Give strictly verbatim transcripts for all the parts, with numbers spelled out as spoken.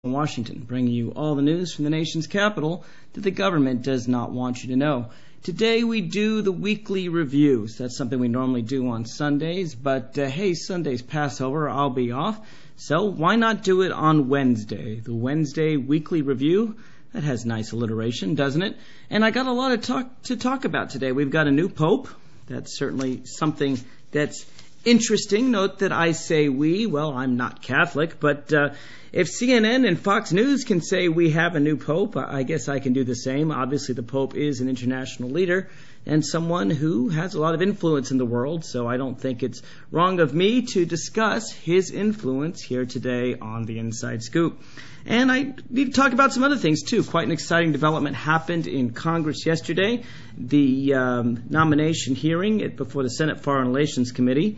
in Washington, bringing you all the news from the nation's capital that the government does not want you to know. Today we do the weekly reviews. That's something we normally do on Sundays, but uh, hey, Sunday's Passover, I'll be off, so why not do it on Wednesday? The Wednesday weekly review, that has nice alliteration, doesn't it? And I got a lot of talk to talk about today. We've got a new pope. That's certainly something that's interesting. Note that I say we. Well, I'm not Catholic, but uh, if C N N and Fox News can say we have a new pope, I guess I can do the same. Obviously, the pope is an international leader and someone who has a lot of influence in the world, so I don't think it's wrong of me to discuss his influence here today on the Inside Scoop. And I need to talk about some other things, too. Quite an exciting development happened in Congress yesterday. The um, nomination hearing at, before the Senate Foreign Relations Committee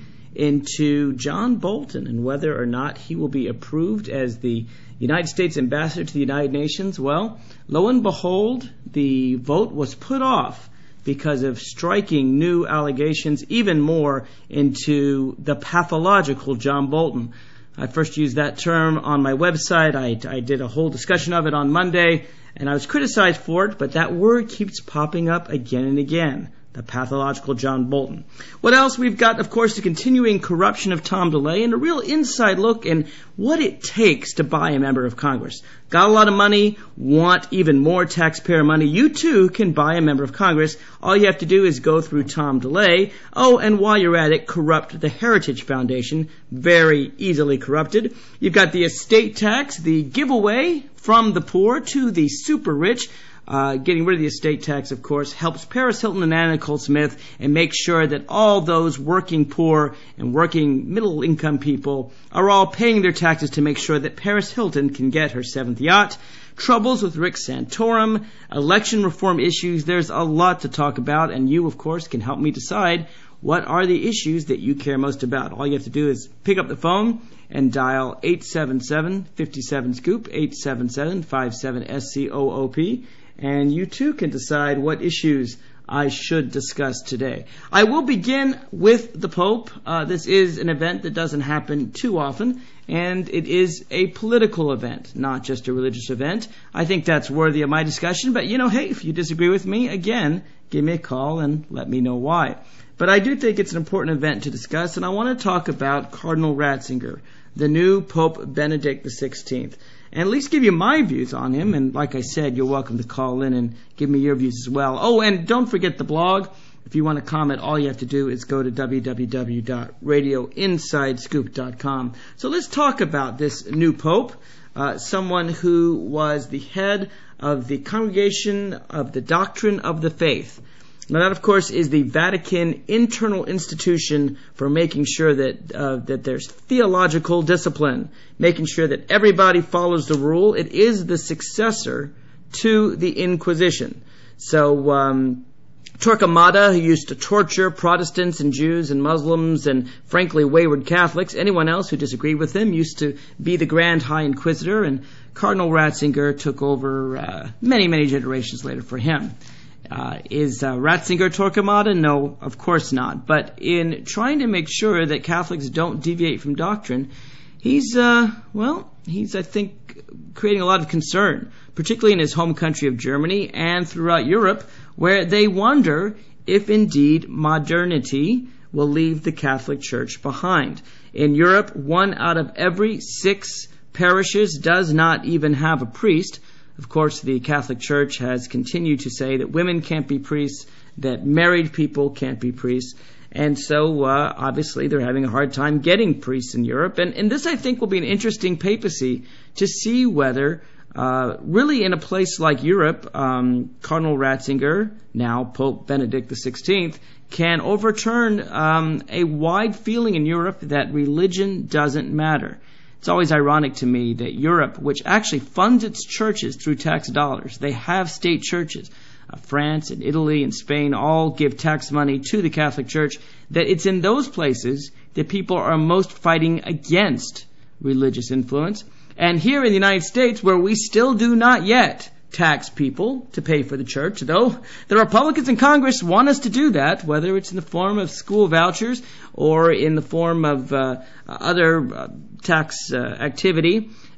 into John Bolton and whether or not he will be approved as the United States ambassador to the United Nations. Well, lo and behold, the vote was put off because of striking new allegations, even more into the pathological John Bolton. I first used that term on my website. I, I did a whole discussion of it on Monday, and I was criticized for it, but that word keeps popping up again and again. The pathological John Bolton. What else? We've got, of course, the continuing corruption of Tom DeLay and a real inside look in what it takes to buy a member of Congress. Got a lot of money, want even more taxpayer money. You, too, can buy a member of Congress. All you have to do is go through Tom DeLay. Oh, and while you're at it, corrupt the Heritage Foundation. Very easily corrupted. You've got the estate tax, the giveaway from the poor to the super rich. Uh, getting rid of the estate tax, of course, helps Paris Hilton and Anna Nicole Smith and makes sure that all those working poor and working middle-income people are all paying their taxes to make sure that Paris Hilton can get her seventh yacht. Troubles with Rick Santorum, election reform issues. There's a lot to talk about, and you, of course, can help me decide what are the issues that you care most about. All you have to do is pick up the phone and dial eight seven seven, five seven, SCOOP, eight seven seven, five seven, S C O O P. And you too can decide what issues I should discuss today. I will begin with the Pope. Uh, this is an event that doesn't happen too often, and it is a political event, not just a religious event. I think that's worthy of my discussion, but you know, hey, if you disagree with me, again, give me a call and let me know why. But I do think it's an important event to discuss, and I want to talk about Cardinal Ratzinger, the new Pope Benedict the sixteenth. And at least give you my views on him. And like I said, you're welcome to call in and give me your views as well. Oh, and don't forget the blog. If you want to comment, all you have to do is go to w w w dot radio inside scoop dot com. So let's talk about this new pope, uh, someone who was the head of the Congregation of the Doctrine of the Faith. Now that, of course, is the Vatican internal institution for making sure that uh, that there's theological discipline, making sure that everybody follows the rule. It is the successor to the Inquisition. So um, Torquemada, who used to torture Protestants and Jews and Muslims and, frankly, wayward Catholics, anyone else who disagreed with him, used to be the Grand High Inquisitor, and Cardinal Ratzinger took over uh, many, many generations later for him. Uh, is uh, Ratzinger Torquemada? No, of course not. But in trying to make sure that Catholics don't deviate from doctrine, he's, uh, well, he's, I think, creating a lot of concern, particularly in his home country of Germany and throughout Europe, where they wonder if indeed modernity will leave the Catholic Church behind. In Europe, one out of every six parishes does not even have a priest. Of course, the Catholic Church has continued to say that women can't be priests, that married people can't be priests, and so uh, obviously they're having a hard time getting priests in Europe. And, and this, I think, will be an interesting papacy to see whether, uh, really in a place like Europe, um, Cardinal Ratzinger, now Pope Benedict the sixteenth, can overturn um, a wide feeling in Europe that religion doesn't matter. It's always ironic to me that Europe, which actually funds its churches through tax dollars, they have state churches. Uh, France and Italy and Spain all give tax money to the Catholic Church, that it's in those places that people are most fighting against religious influence. And here in the United States, where we still do not yet tax people to pay for the church, though the Republicans in Congress want us to do that, whether it's in the form of school vouchers or in the form of uh, other uh, tax uh, activity.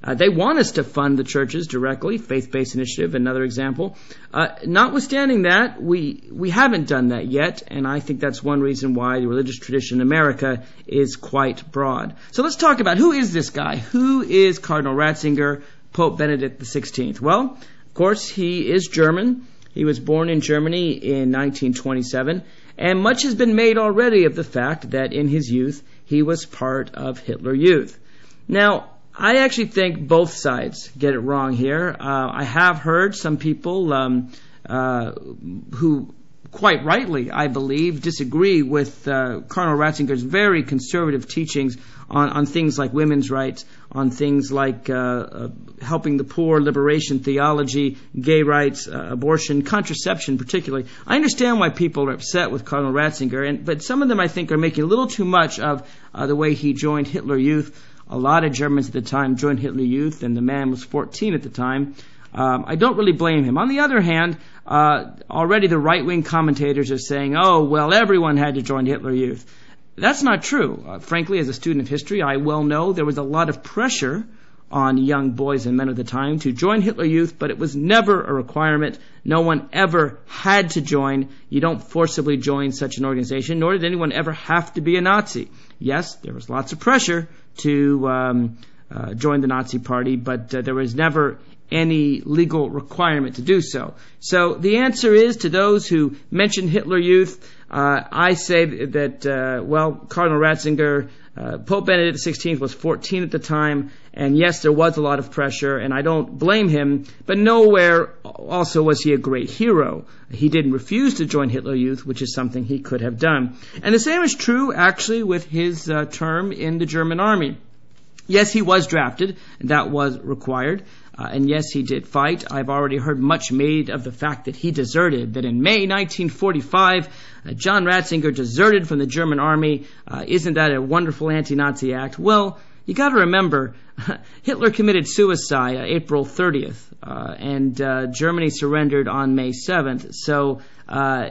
Uh, they want us to fund the churches directly, Faith-Based Initiative, another example. Uh, notwithstanding that, we we haven't done that yet, and I think that's one reason why the religious tradition in America is quite broad. So let's talk about who is this guy? Who is Cardinal Ratzinger, Pope Benedict the sixteenth? Well, of course, he is German. He was born in Germany in nineteen twenty-seven, and much has been made already of the fact that in his youth he was part of Hitler Youth. Now, I actually think both sides get it wrong here. Uh, I have heard some people um, uh, who, quite rightly, I believe, disagree with uh, Cardinal Ratzinger's very conservative teachings on, on things like women's rights, on things like uh, uh, helping the poor, liberation theology, gay rights, uh, abortion, contraception particularly. I understand why people are upset with Cardinal Ratzinger, and, but some of them I think are making a little too much of uh, the way he joined Hitler Youth. A lot of Germans at the time joined Hitler Youth, and the man was fourteen at the time. Um, I don't really blame him. On the other hand, uh, already the right-wing commentators are saying, oh, well, everyone had to join Hitler Youth. That's not true. Uh, frankly, as a student of history, I well know there was a lot of pressure on young boys and men at the time to join Hitler Youth, but it was never a requirement. No one ever had to join. You don't forcibly join such an organization, nor did anyone ever have to be a Nazi. Yes, there was lots of pressure to um, uh, join the Nazi Party, but uh, there was never any legal requirement to do so. So the answer is, to those who mention Hitler Youth, uh, I say that, uh, well, Cardinal Ratzinger, uh, Pope Benedict the sixteenth was fourteen at the time, and yes, there was a lot of pressure, and I don't blame him, but nowhere also was he a great hero. He didn't refuse to join Hitler Youth, which is something he could have done. And the same is true, actually, with his uh, term in the German army. Yes, he was drafted, and that was required. Uh, and yes, he did fight. I've already heard much made of the fact that he deserted, that in May nineteen forty-five, uh, John Ratzinger deserted from the German army. Uh, isn't that a wonderful anti-Nazi act? Well, you got to remember, Hitler committed suicide uh, April thirtieth, uh, and uh, Germany surrendered on May seventh. So, uh,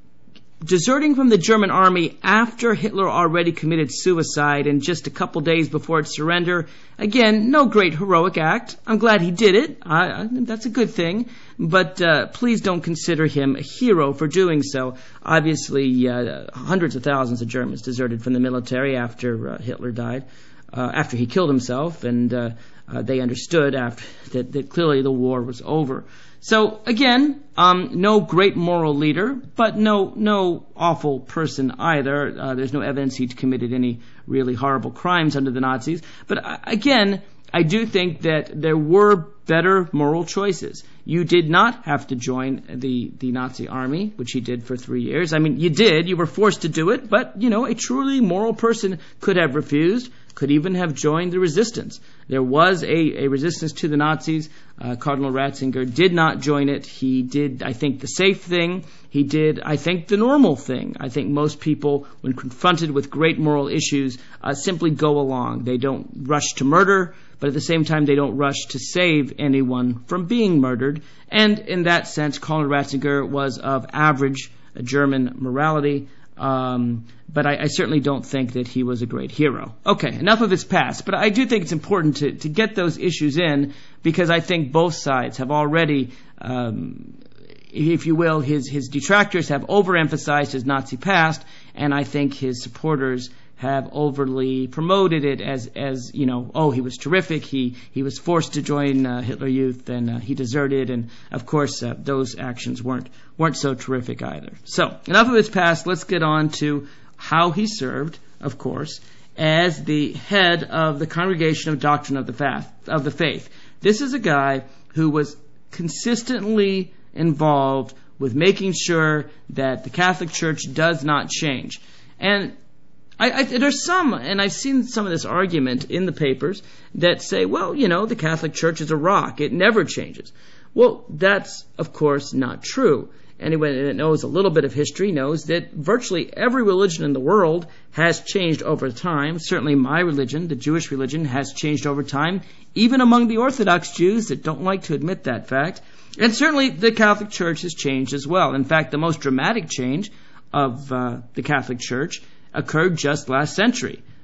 deserting from the German army after Hitler already committed suicide and just a couple days before its surrender, again, no great heroic act. I'm glad he did it. I, I, that's a good thing. But uh, please don't consider him a hero for doing so. Obviously, uh, hundreds of thousands of Germans deserted from the military after uh, Hitler died, uh, after he killed himself, and uh, uh, they understood after that, that clearly the war was over. So again, um, no great moral leader, but no no awful person either. Uh, there's no evidence he'd committed any really horrible crimes under the Nazis. But uh, again, I do think that there were better moral choices. You did not have to join the, the Nazi army, which he did for three years. I mean, you did. You were forced to do it. But, you know, a truly moral person could have refused, could even have joined the resistance. There was a, a resistance to the Nazis. Uh, Cardinal Ratzinger did not join it. He did, I think, the safe thing. He did, I think, the normal thing. I think most people, when confronted with great moral issues, uh, simply go along. They don't rush to murder, but at the same time, they don't rush to save anyone from being murdered. And in that sense, Cardinal Ratzinger was of average uh, German morality. Um, but I, I certainly don't think that he was a great hero. Okay, enough of his past. But I do think it's important to, to get those issues in, because I think both sides have already, um, if you will, his, his detractors have overemphasized his Nazi past, and I think his supporters have overly promoted it as, as you know, oh, he was terrific, he, he was forced to join uh, Hitler Youth, and uh, he deserted, and of course uh, those actions weren't weren't so terrific either. So, enough of his past, let's get on to how he served, of course, as the head of the Congregation of Doctrine of the Faith. Of the Faith. This is a guy who was consistently involved with making sure that the Catholic Church does not change. And I, I, there's some, and I've seen some of this argument in the papers, that say, well, you know, the Catholic Church is a rock. It never changes. Well, that's, of course, not true. Anyone that knows a little bit of history knows that virtually every religion in the world has changed over time. Certainly my religion, the Jewish religion, has changed over time, even among the Orthodox Jews that don't like to admit that fact. And certainly the Catholic Church has changed as well. In fact, the most dramatic change of uh, the Catholic Church occurred just last century,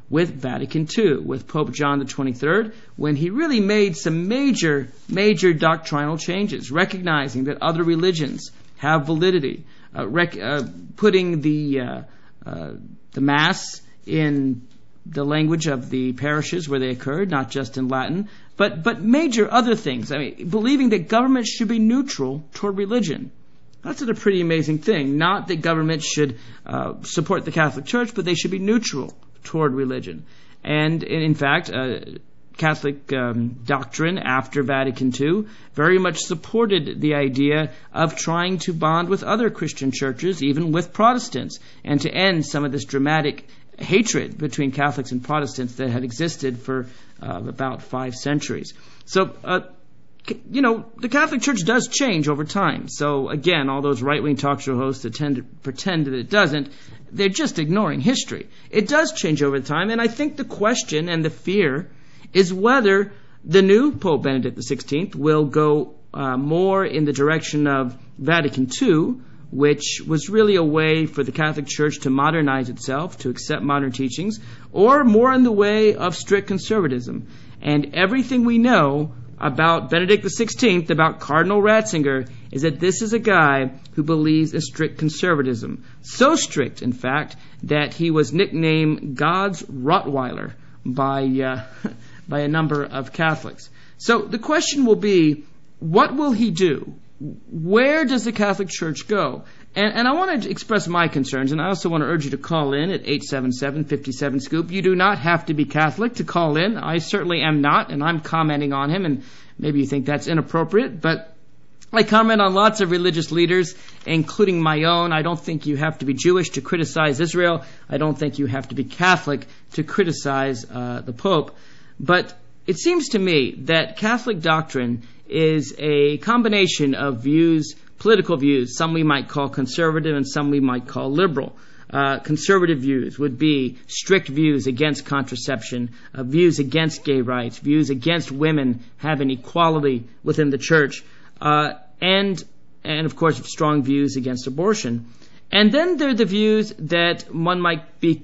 with Vatican Two, with Pope John the twenty-third, when he really made some major, major doctrinal changes, recognizing that other religions have validity, uh, rec- uh, putting the uh, uh, the Mass in the language of the parishes where they occurred, not just in Latin, but but major other things. I mean, believing that government should be neutral toward religion. That's a pretty amazing thing. Not that government should uh, support the Catholic Church, but they should be neutral toward religion. And in fact, uh, Catholic um, doctrine after Vatican Two very much supported the idea of trying to bond with other Christian churches, even with Protestants, and to end some of this dramatic hatred between Catholics and Protestants that had existed for uh, about five centuries. So, uh, you know, the Catholic Church does change over time. So, again, all those right-wing talk show hosts that tend to pretend that it doesn't, they're just ignoring history. It does change over time, and I think the question and the fear is whether the new Pope Benedict the sixteenth will go uh, more in the direction of Vatican Two, which was really a way for the Catholic Church to modernize itself, to accept modern teachings, or more in the way of strict conservatism. And everything we know about Benedict the sixteenth, about Cardinal Ratzinger, is that this is a guy who believes in strict conservatism. So strict, in fact, that he was nicknamed God's Rottweiler by uh, by a number of Catholics. So the question will be, what will he do? Where does the Catholic Church go? And, and I want to express my concerns, and I also want to urge you to call in at eight seven seven, five seven, SCOOP. You do not have to be Catholic to call in. I certainly am not, and I'm commenting on him, and maybe you think that's inappropriate, but I comment on lots of religious leaders, including my own. I don't think you have to be Jewish to criticize Israel. I don't think you have to be Catholic to criticize uh, the Pope. But it seems to me that Catholic doctrine is a combination of views, political views, some we might call conservative and some we might call liberal. Uh, conservative views would be strict views against contraception, uh, views against gay rights, views against women having equality within the church, uh, and, and of course, strong views against abortion. And then there are the views that one might be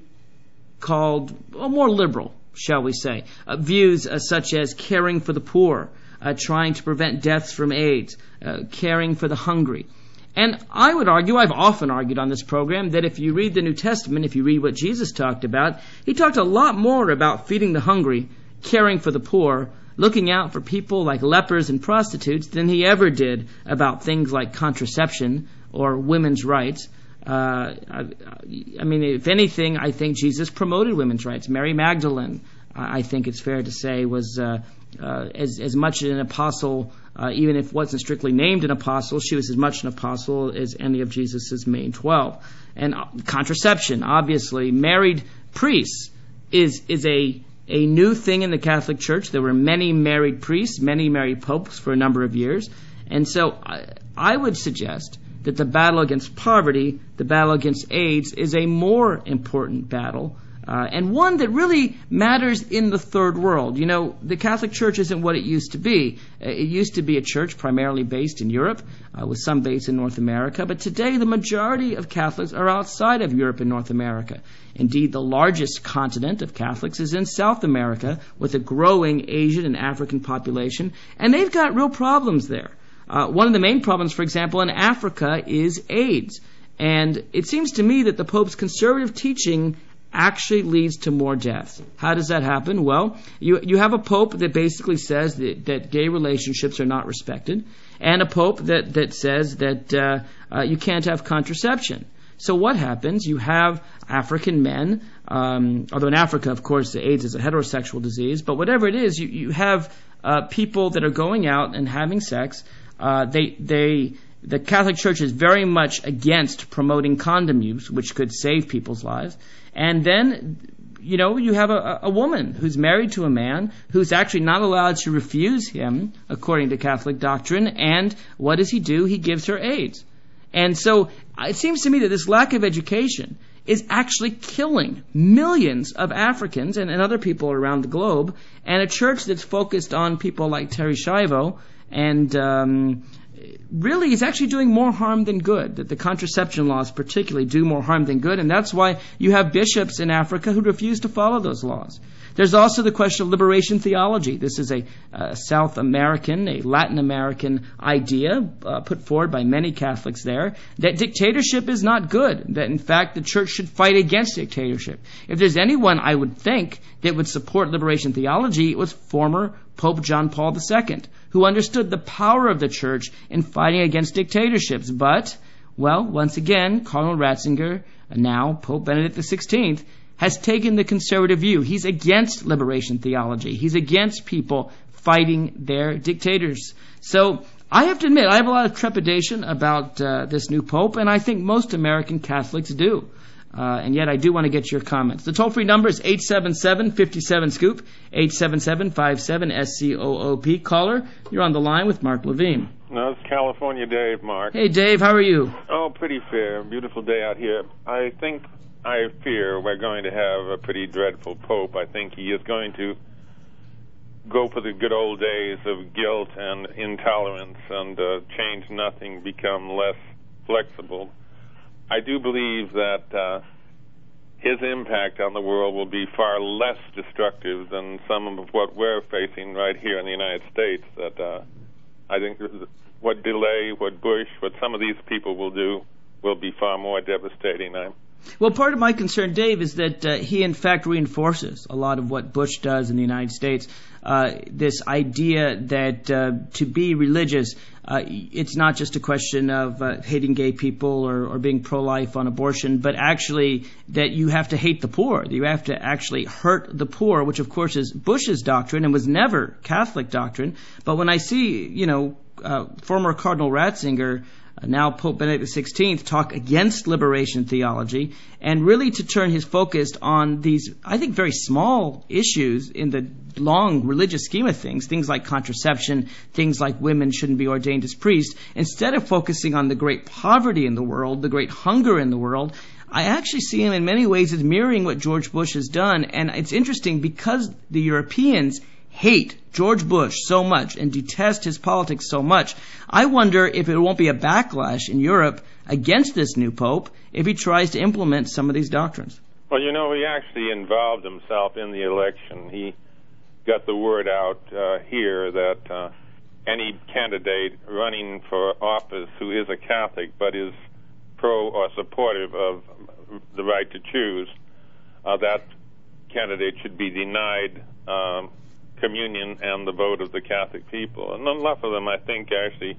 called well, more liberal, shall we say, uh, views uh, such as caring for the poor, Uh, trying to prevent deaths from AIDS, uh, caring for the hungry. And I would argue, I've often argued on this program, that if you read the New Testament, if you read what Jesus talked about, he talked a lot more about feeding the hungry, caring for the poor, looking out for people like lepers and prostitutes than he ever did about things like contraception or women's rights. Uh, I, I mean, if anything, I think Jesus promoted women's rights. Mary Magdalene, I think it's fair to say, was uh, uh, as as much an apostle, uh, even if wasn't strictly named an apostle, she was as much an apostle as any of Jesus' main twelve. And uh, contraception, obviously, married priests is is a a new thing in the Catholic Church. There were many married priests, many married popes for a number of years, and so I, I would suggest that the battle against poverty, the battle against AIDS, is a more important battle. Uh, and one that really matters in the third world. You know, the Catholic Church isn't what it used to be. Uh, it used to be a church primarily based in Europe, uh, with some base in North America. But today, the majority of Catholics are outside of Europe and North America. Indeed, the largest continent of Catholics is in South America, with a growing Asian and African population. And they've got real problems there. Uh, one of the main problems, for example, in Africa is AIDS. And it seems to me that the Pope's conservative teaching actually leads to more deaths. How does that happen? Well, you you have a pope that basically says that, that gay relationships are not respected, and a pope that, that says that uh, uh, you can't have contraception. So what happens? You have African men, um, although in Africa, of course, AIDS is a heterosexual disease, but whatever it is, you, you have uh, people that are going out and having sex. Uh, they they The Catholic Church is very much against promoting condom use, which could save people's lives. And then, you know, you have a, a woman who's married to a man who's actually not allowed to refuse him, according to Catholic doctrine. And what does he do? He gives her AIDS. And so it seems to me that this lack of education is actually killing millions of Africans and, and other people around the globe. And a church that's focused on people like Terri Schiavo and um, really is actually doing more harm than good, that the contraception laws particularly do more harm than good, and that's why you have bishops in Africa who refuse to follow those laws. There's also the question of liberation theology. This is a uh, South American, a Latin American idea uh, put forward by many Catholics there, that dictatorship is not good, that in fact the church should fight against dictatorship. If there's anyone I would think that would support liberation theology, it was former Pope John Paul the Second, who understood the power of the church in fighting against dictatorships. But, well, once again, Cardinal Ratzinger, now Pope Benedict the Sixteenth, has taken the conservative view. He's against liberation theology. He's against people fighting their dictators. So I have to admit, I have a lot of trepidation about uh, this new pope, and I think most American Catholics do. Uh, and yet I do want to get your comments. The toll-free number is eight seven seven, five seven, SCOOP, eight seven seven, five seven, S C O O P. Caller, you're on the line with Mark Levine. No, it's California Dave, Mark. Hey, Dave, how are you? Oh, pretty fair. Beautiful day out here. I think, I fear we're going to have a pretty dreadful pope. I think he is going to go for the good old days of guilt and intolerance and uh, change nothing, become less flexible. I do believe that uh, his impact on the world will be far less destructive than some of what we're facing right here in the United States. That uh, I think what delay, what Bush, what some of these people will do will be far more devastating. I Well, part of my concern, Dave, is that uh, he, in fact, reinforces a lot of what Bush does in the United States. Uh, this idea that uh, to be religious, uh, it's not just a question of uh, hating gay people or, or being pro-life on abortion, but actually that you have to hate the poor, that you have to actually hurt the poor, which, of course, is Bush's doctrine and was never Catholic doctrine. But when I see, you know, uh, former Cardinal Ratzinger, Uh, now Pope Benedict the Sixteenth, talk against liberation theology and really to turn his focus on these, I think, very small issues in the long religious scheme of things, things like contraception, things like women shouldn't be ordained as priests, instead of focusing on the great poverty in the world, the great hunger in the world. I actually see him in many ways as mirroring what George Bush has done, and it's interesting because the Europeans hate George Bush so much and detest his politics so much. I wonder if it won't be a backlash in Europe against this new pope if he tries to implement some of these doctrines. Well, you know, he actually involved himself in the election. He got the word out uh, here that uh, any candidate running for office who is a Catholic but is pro or supportive of the right to choose, uh, that candidate should be denied um, communion and the vote of the Catholic people. And enough of them, I think, actually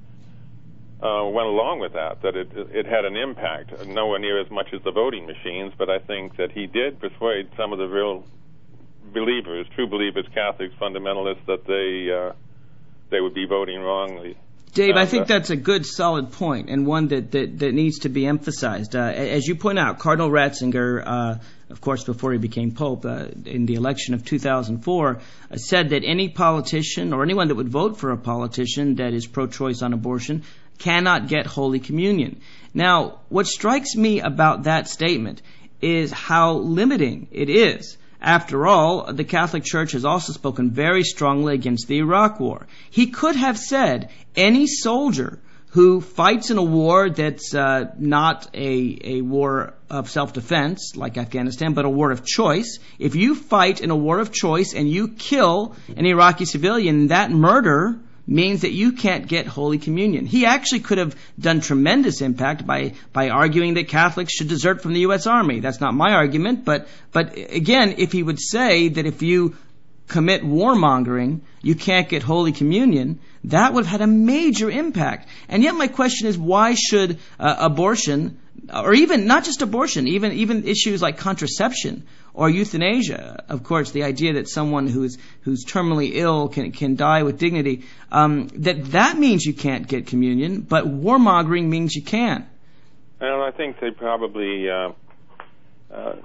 uh, went along with that, that it, it had an impact, nowhere near as much as the voting machines, but I think that he did persuade some of the real believers, true believers, Catholics, fundamentalists, that they uh, they would be voting wrongly. Dave, I think that's a good, solid point, and one that, that, that needs to be emphasized. Uh, as you point out, Cardinal Ratzinger, uh, of course, before he became Pope, uh, in the election of two thousand four, uh, said that any politician or anyone that would vote for a politician that is pro-choice on abortion cannot get Holy Communion. Now, what strikes me about that statement is how limiting it is. After all, the Catholic Church has also spoken very strongly against the Iraq War. He could have said any soldier who fights in a war that's uh, not a, a war of self-defense, like Afghanistan, but a war of choice. If you fight in a war of choice and you kill an Iraqi civilian, that murder means that you can't get Holy Communion. He actually could have done tremendous impact by, by arguing that Catholics should desert from the U S Army. That's not my argument, but, but again, if he would say that if you commit warmongering, you can't get Holy Communion, that would have had a major impact. And yet my question is, why should uh, abortion, or even, not just abortion, even, even issues like contraception or euthanasia, of course, the idea that someone who's who's terminally ill can can die with dignity, um, that that means you can't get communion, but warmongering means you can. Well, I think they probably, uh, uh,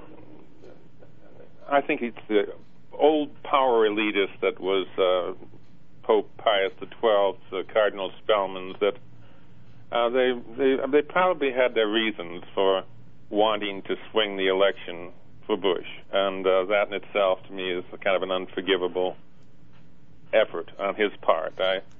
I think it's the old power elitist that was uh, Pope Pius the Twelfth, uh, Cardinal Spellman's, that uh, they, they, they probably had their reasons for wanting to swing the election for Bush, and uh, that in itself, to me, is kind of an unforgivable effort on his part. I,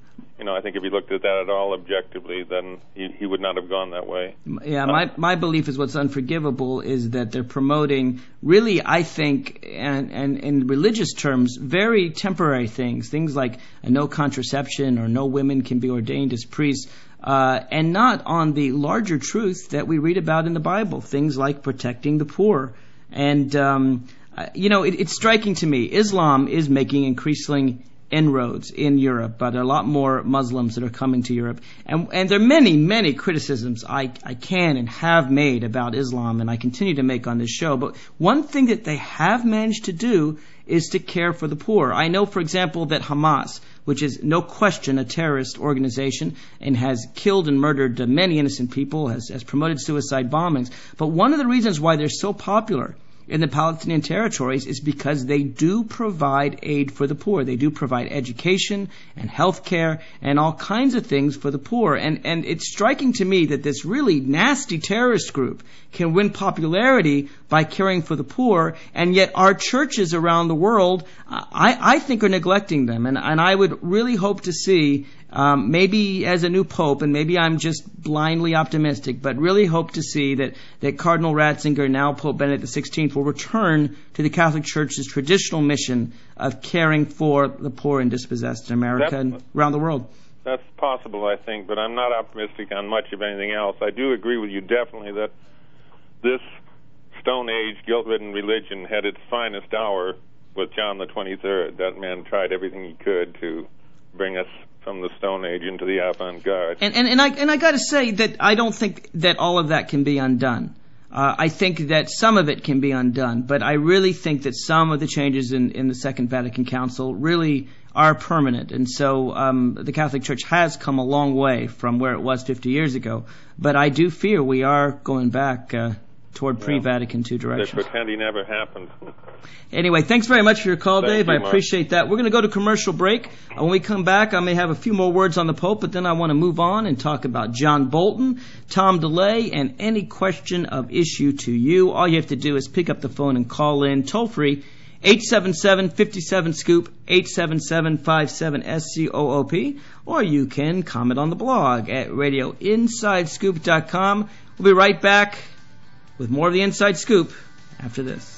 you know, I think if he looked at that at all objectively, then he, he would not have gone that way. Yeah, my my belief is what's unforgivable is that they're promoting really, I think, and, and in religious terms, very temporary things, things like no contraception or no women can be ordained as priests, uh, and not on the larger truth that we read about in the Bible, things like protecting the poor. And, um, you know, it, it's striking to me, Islam is making increasing inroads in Europe, but there are a lot more Muslims that are coming to Europe. And, and there are many, many criticisms I, I can and have made about Islam, and I continue to make on this show. But one thing that they have managed to do is to care for the poor. I know, for example, that Hamas, which is no question a terrorist organization and has killed and murdered many innocent people, has, has promoted suicide bombings. But one of the reasons why they're so popular in the Palestinian territories is because they do provide aid for the poor. They do provide education and health care and all kinds of things for the poor. And, and it's striking to me that this really nasty terrorist group can win popularity by caring for the poor, and yet our churches around the world, I, I think, are neglecting them. And, and I would really hope to see Um, maybe as a new pope, and maybe I'm just blindly optimistic, but really hope to see that, that Cardinal Ratzinger, now Pope Benedict the sixteenth, will return to the Catholic Church's traditional mission of caring for the poor and dispossessed in America that's, and around the world. That's possible, I think, but I'm not optimistic on much of anything else. I do agree with you definitely that this Stone Age, guilt-ridden religion had its finest hour with John the twenty-third. That man tried everything he could to bring us from the Stone Age into the avant-garde. And, and, and I, and I got to say that I don't think that all of that can be undone. Uh, I think that some of it can be undone, but I really think that some of the changes in, in the Second Vatican Council really are permanent. And so um, the Catholic Church has come a long way from where it was fifty years ago. But I do fear we are going back uh, toward pre-Vatican two directions. They pretend he never happened. Anyway, thanks very much for your call, Thank Dave. You, I Mark. appreciate that. We're going to go to commercial break. Uh, when we come back, I may have a few more words on the Pope, but then I want to move on and talk about John Bolton, Tom DeLay, and any question of issue to you. All you have to do is pick up the phone and call in toll-free, eight seven seven, five seven, SCOOP, eight seven seven, five seven, S C O O P, or you can comment on the blog at radio inside scoop dot com. We'll be right back with more of the Inside Scoop after this.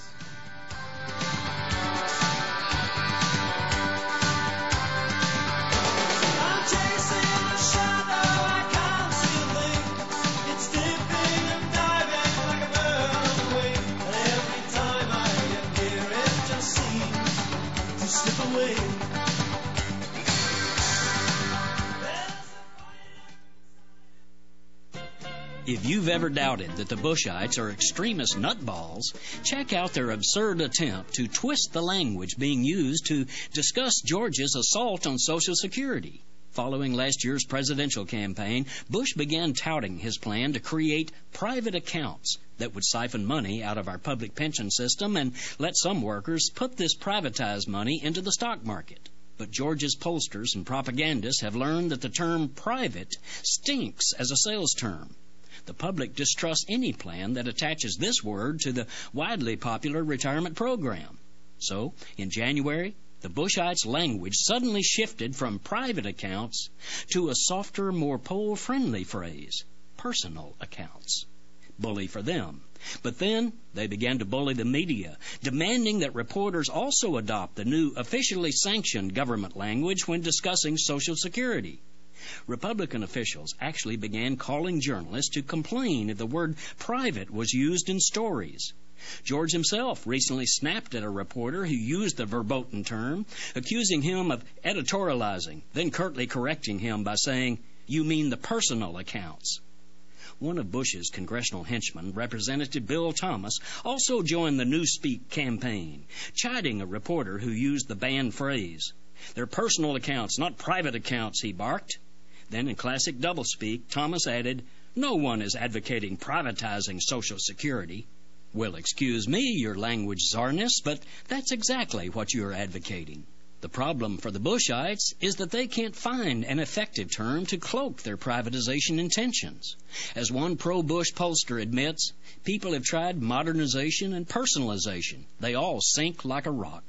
If you've ever doubted that the Bushites are extremist nutballs, check out their absurd attempt to twist the language being used to discuss Georgia's assault on Social Security. Following last year's presidential campaign, Bush began touting his plan to create private accounts that would siphon money out of our public pension system and let some workers put this privatized money into the stock market. But Georgia's pollsters and propagandists have learned that the term private stinks as a sales term. The public distrusts any plan that attaches this word to the widely popular retirement program. So, in January, the Bushites' language suddenly shifted from private accounts to a softer, more poll-friendly phrase, personal accounts. Bully for them. But then they began to bully the media, demanding that reporters also adopt the new officially sanctioned government language when discussing Social Security. Republican officials actually began calling journalists to complain if the word private was used in stories. George himself recently snapped at a reporter who used the verboten term, accusing him of editorializing, then curtly correcting him by saying, "You mean the personal accounts." One of Bush's congressional henchmen, Representative Bill Thomas, also joined the Newspeak campaign, chiding a reporter who used the banned phrase. "They're personal accounts, not private accounts," he barked. Then, in classic doublespeak, Thomas added, "No one is advocating privatizing Social Security." Well, excuse me, your language czarness, but that's exactly what you're advocating. The problem for the Bushites is that they can't find an effective term to cloak their privatization intentions. As one pro-Bush pollster admits, people have tried modernization and personalization. They all sink like a rock.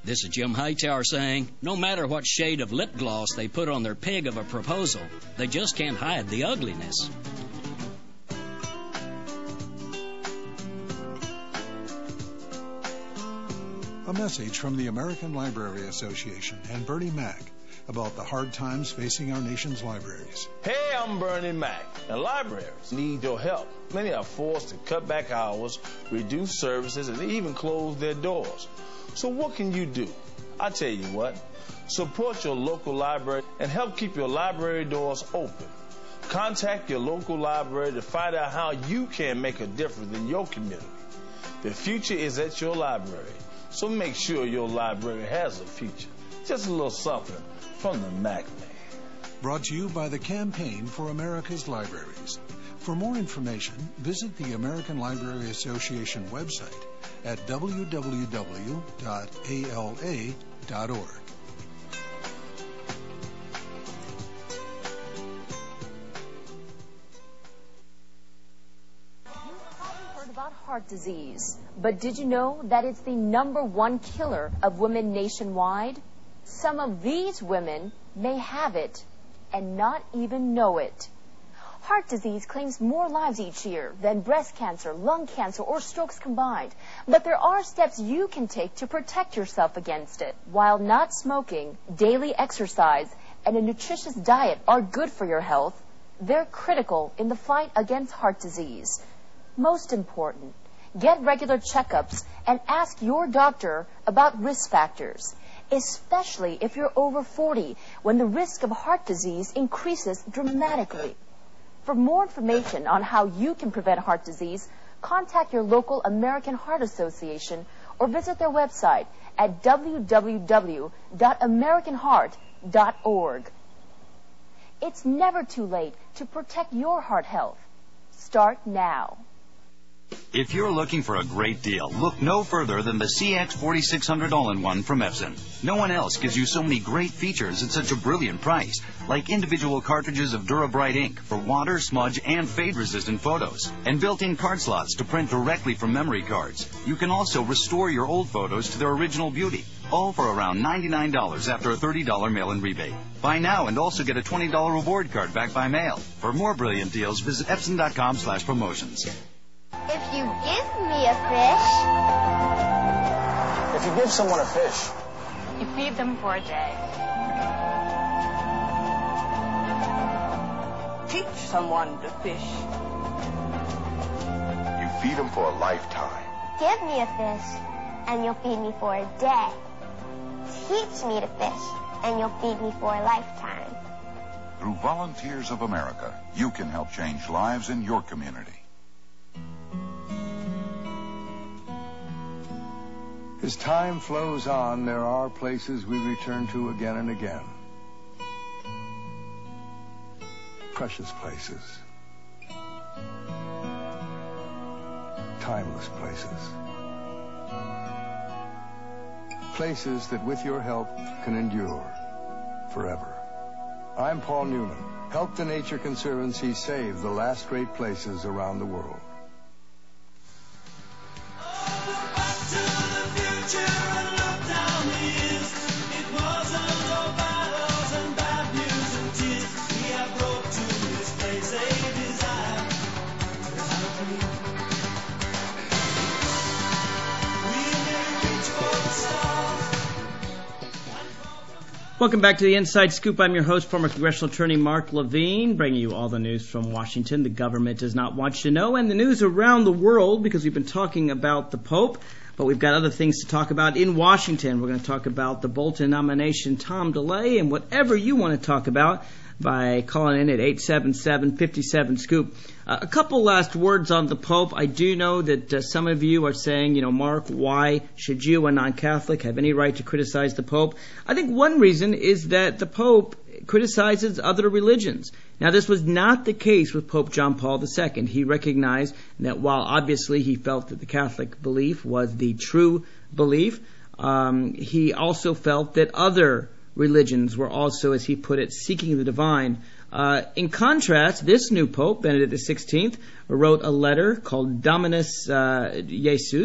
This is Jim Hightower saying, no matter what shade of lip gloss they put on their pig of a proposal, they just can't hide the ugliness. A message from the American Library Association and Bernie Mac about the hard times facing our nation's libraries. Hey, I'm Bernie Mac, and libraries need your help. Many are forced to cut back hours, reduce services, and even close their doors. So what can you do? I tell you what, support your local library and help keep your library doors open. Contact your local library to find out how you can make a difference in your community. The future is at your library, so make sure your library has a future. Just a little something from the Mac Man. Brought to you by the Campaign for America's Libraries. For more information, visit the American Library Association website at w w w dot a l a dot org. About heart disease, but did you know that it's the number one killer of women nationwide? Some of these women may have it and not even know it. Heart disease claims more lives each year than breast cancer, lung cancer, or strokes combined. But there are steps you can take to protect yourself against it. While not smoking, daily exercise, and a nutritious diet are good for your health, they're critical in the fight against heart disease. Most important, get regular checkups and ask your doctor about risk factors, especially if you're over forty, when the risk of heart disease increases dramatically. For more information on how you can prevent heart disease, contact your local American Heart Association or visit their website at w w w dot american heart dot org. It's never too late to protect your heart health. Start now. If you're looking for a great deal, look no further than the C X forty-six hundred All-in-One from Epson. No one else gives you so many great features at such a brilliant price, like individual cartridges of DuraBright ink for water, smudge, and fade-resistant photos, and built-in card slots to print directly from memory cards. You can also restore your old photos to their original beauty, all for around ninety-nine dollars after a thirty dollars mail-in rebate. Buy now and also get a twenty dollars reward card back by mail. For more brilliant deals, visit epson dot com slash promotions. If you give me a fish... If you give someone a fish... You feed them for a day. Teach someone to fish. You feed them for a lifetime. Give me a fish, and you'll feed me for a day. Teach me to fish, and you'll feed me for a lifetime. Through Volunteers of America, you can help change lives in your community. As time flows on, there are places we return to again and again. Precious places. Timeless places. Places that with your help can endure forever. I'm Paul Newman. Help the Nature Conservancy save the last great places around the world. Welcome back to the Inside Scoop. I'm your host, former congressional attorney Mark Levine, bringing you all the news from Washington the government does not want you to know, and the news around the world, because we've been talking about the Pope, but we've got other things to talk about in Washington. We're going to talk about the Bolton nomination, Tom DeLay, and whatever you want to talk about by calling in at eight seven seven, five seven, SCOOP. Uh, a couple last words on the Pope. I do know that uh, some of you are saying, you know, Mark, why should you, a non-Catholic, have any right to criticize the Pope? I think one reason is that the Pope criticizes other religions. Now, this was not the case with Pope John Paul the Second. He recognized that while obviously he felt that the Catholic belief was the true belief, um, he also felt that other religions were also, as he put it, seeking the divine. Uh, in contrast, this new Pope, Benedict the sixteenth, wrote a letter called Dominus uh, Jesus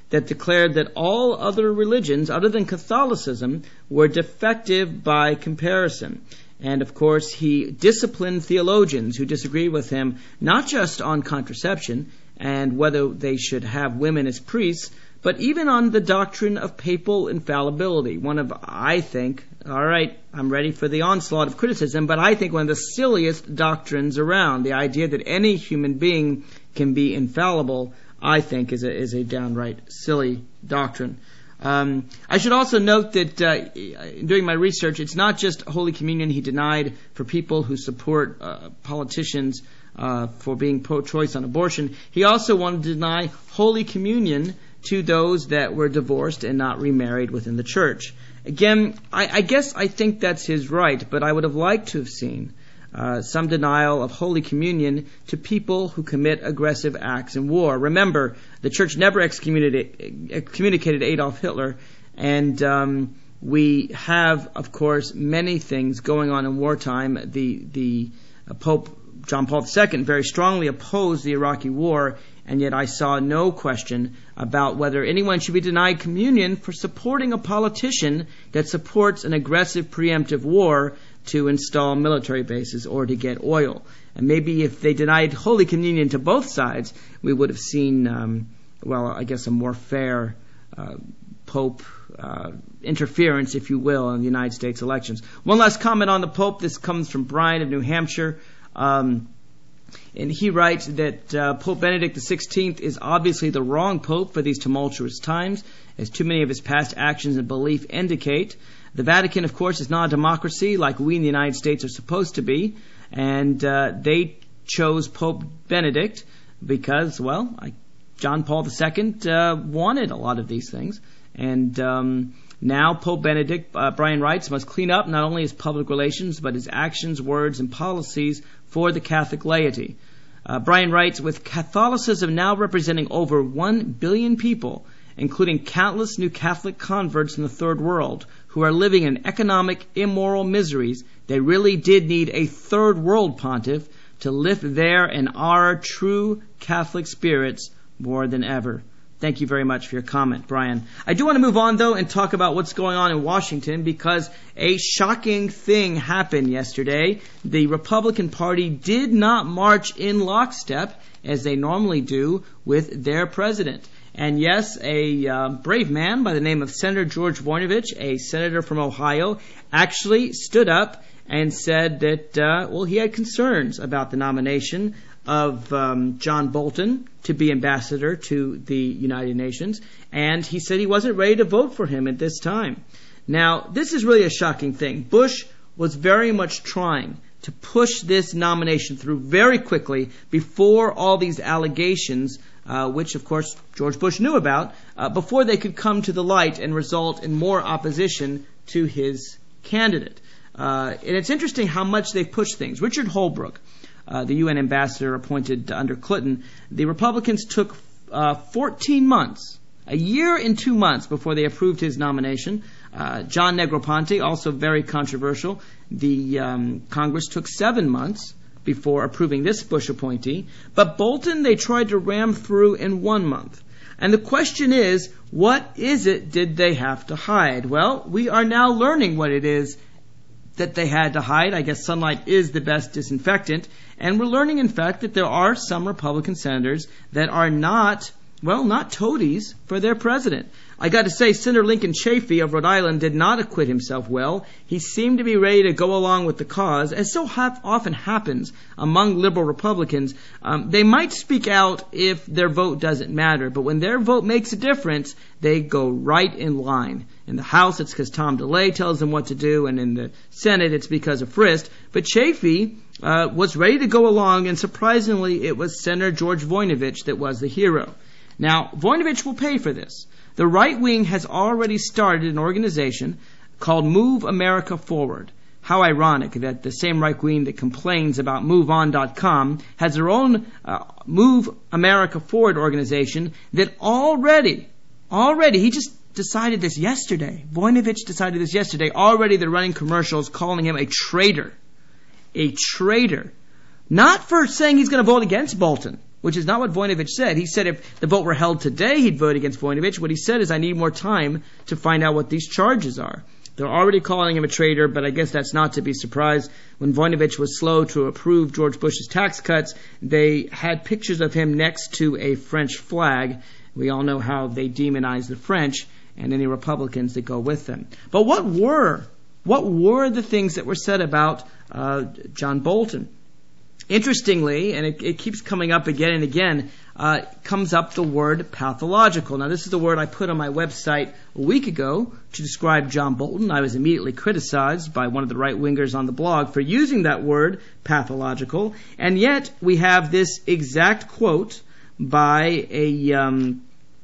that declared that all other religions, other than Catholicism, were defective by comparison. And, of course, he disciplined theologians who disagreed with him, not just on contraception and whether they should have women as priests, but even on the doctrine of papal infallibility. One of, I think, all right, I'm ready for the onslaught of criticism, but I think one of the silliest doctrines around. The idea that any human being can be infallible, I think, is a, is a downright silly doctrine. Um, I should also note that uh, doing my research, it's not just Holy Communion he denied for people who support uh, politicians uh, for being pro-choice on abortion. He also wanted to deny Holy Communion to those that were divorced and not remarried within the church. Again, I, I guess I think that's his right, but I would have liked to have seen uh, some denial of Holy Communion to people who commit aggressive acts in war. Remember, the church never excommunicated, excommunicated Adolf Hitler, and um, we have, of course, many things going on in wartime. The, the uh, Pope John Paul the Second very strongly opposed the Iraqi war, and yet I saw no question about whether anyone should be denied communion for supporting a politician that supports an aggressive preemptive war to install military bases or to get oil. And maybe if they denied Holy Communion to both sides, we would have seen, um, well, I guess a more fair uh, Pope uh, interference, if you will, in the United States elections. One last comment on the Pope. This comes from Brian of New Hampshire. Um, And he writes that uh, Pope Benedict the sixteenth is obviously the wrong pope for these tumultuous times, as too many of his past actions and belief indicate. The Vatican, of course, is not a democracy like we in the United States are supposed to be, and uh, they chose Pope Benedict because, well, I, John Paul the Second uh, wanted a lot of these things, and um, now Pope Benedict, uh, Brian writes, must clean up not only his public relations, but his actions, words, and policies for the Catholic laity. Uh, Brian writes, with Catholicism now representing over one billion people, including countless new Catholic converts in the Third World who are living in economic, immoral miseries, they really did need a Third World pontiff to lift their and our true Catholic spirits more than ever. Thank you very much for your comment, Brian. I do want to move on, though, and talk about what's going on in Washington, because a shocking thing happened yesterday. The Republican Party did not march in lockstep, as they normally do, with their president. And yes, a uh, brave man by the name of Senator George Voinovich, a senator from Ohio, actually stood up and said that, uh, well, he had concerns about the nomination of um, John Bolton to be ambassador to the United Nations, and he said he wasn't ready to vote for him at this time. Now, this is really a shocking thing. Bush was very much trying to push this nomination through very quickly before all these allegations, uh, which, of course, George Bush knew about, uh, before they could come to the light and result in more opposition to his candidate. Uh, and it's interesting how much they've pushed things. Richard Holbrooke, Uh, the U N ambassador appointed under Clinton, the Republicans took uh, fourteen months, a year and two months before they approved his nomination. Uh, John Negroponte, also very controversial. The um, Congress took seven months before approving this Bush appointee. But Bolton, they tried to ram through in one month. And the question is, what is it did they have to hide? Well, we are now learning what it is that they had to hide. I guess sunlight is the best disinfectant. And we're learning, in fact, that there are some Republican senators that are not, well, not toadies for their president. I got to say, Senator Lincoln Chafee of Rhode Island did not acquit himself well. He seemed to be ready to go along with the cause, as so ha- often happens among liberal Republicans. Um, they might speak out if their vote doesn't matter, but when their vote makes a difference, they go right in line. In the House, it's because Tom DeLay tells them what to do, and in the Senate, it's because of Frist. But Chafee uh, was ready to go along, and surprisingly, it was Senator George Voinovich that was the hero. Now, Voinovich will pay for this. The right wing has already started an organization called Move America Forward. How ironic that the same right wing that complains about move on dot com has their own uh, Move America Forward organization that already, already, he just decided this yesterday. Voinovich decided this yesterday. Already they're running commercials calling him a traitor. A traitor. Not for saying he's going to vote against Bolton, which is not what Voinovich said. He said if the vote were held today, he'd vote against Voinovich. What he said is, I need more time to find out what these charges are. They're already calling him a traitor, but I guess that's not to be surprised. When Voinovich was slow to approve George Bush's tax cuts, they had pictures of him next to a French flag. We all know how they demonize the French and any Republicans that go with them. But what were, what were the things that were said about uh, John Bolton? Interestingly, and it, it keeps coming up again and again, uh, comes up the word pathological. Now, this is the word I put on my website a week ago to describe John Bolton. I was immediately criticized by one of the right-wingers on the blog for using that word, pathological. And yet, we have this exact quote by a, um,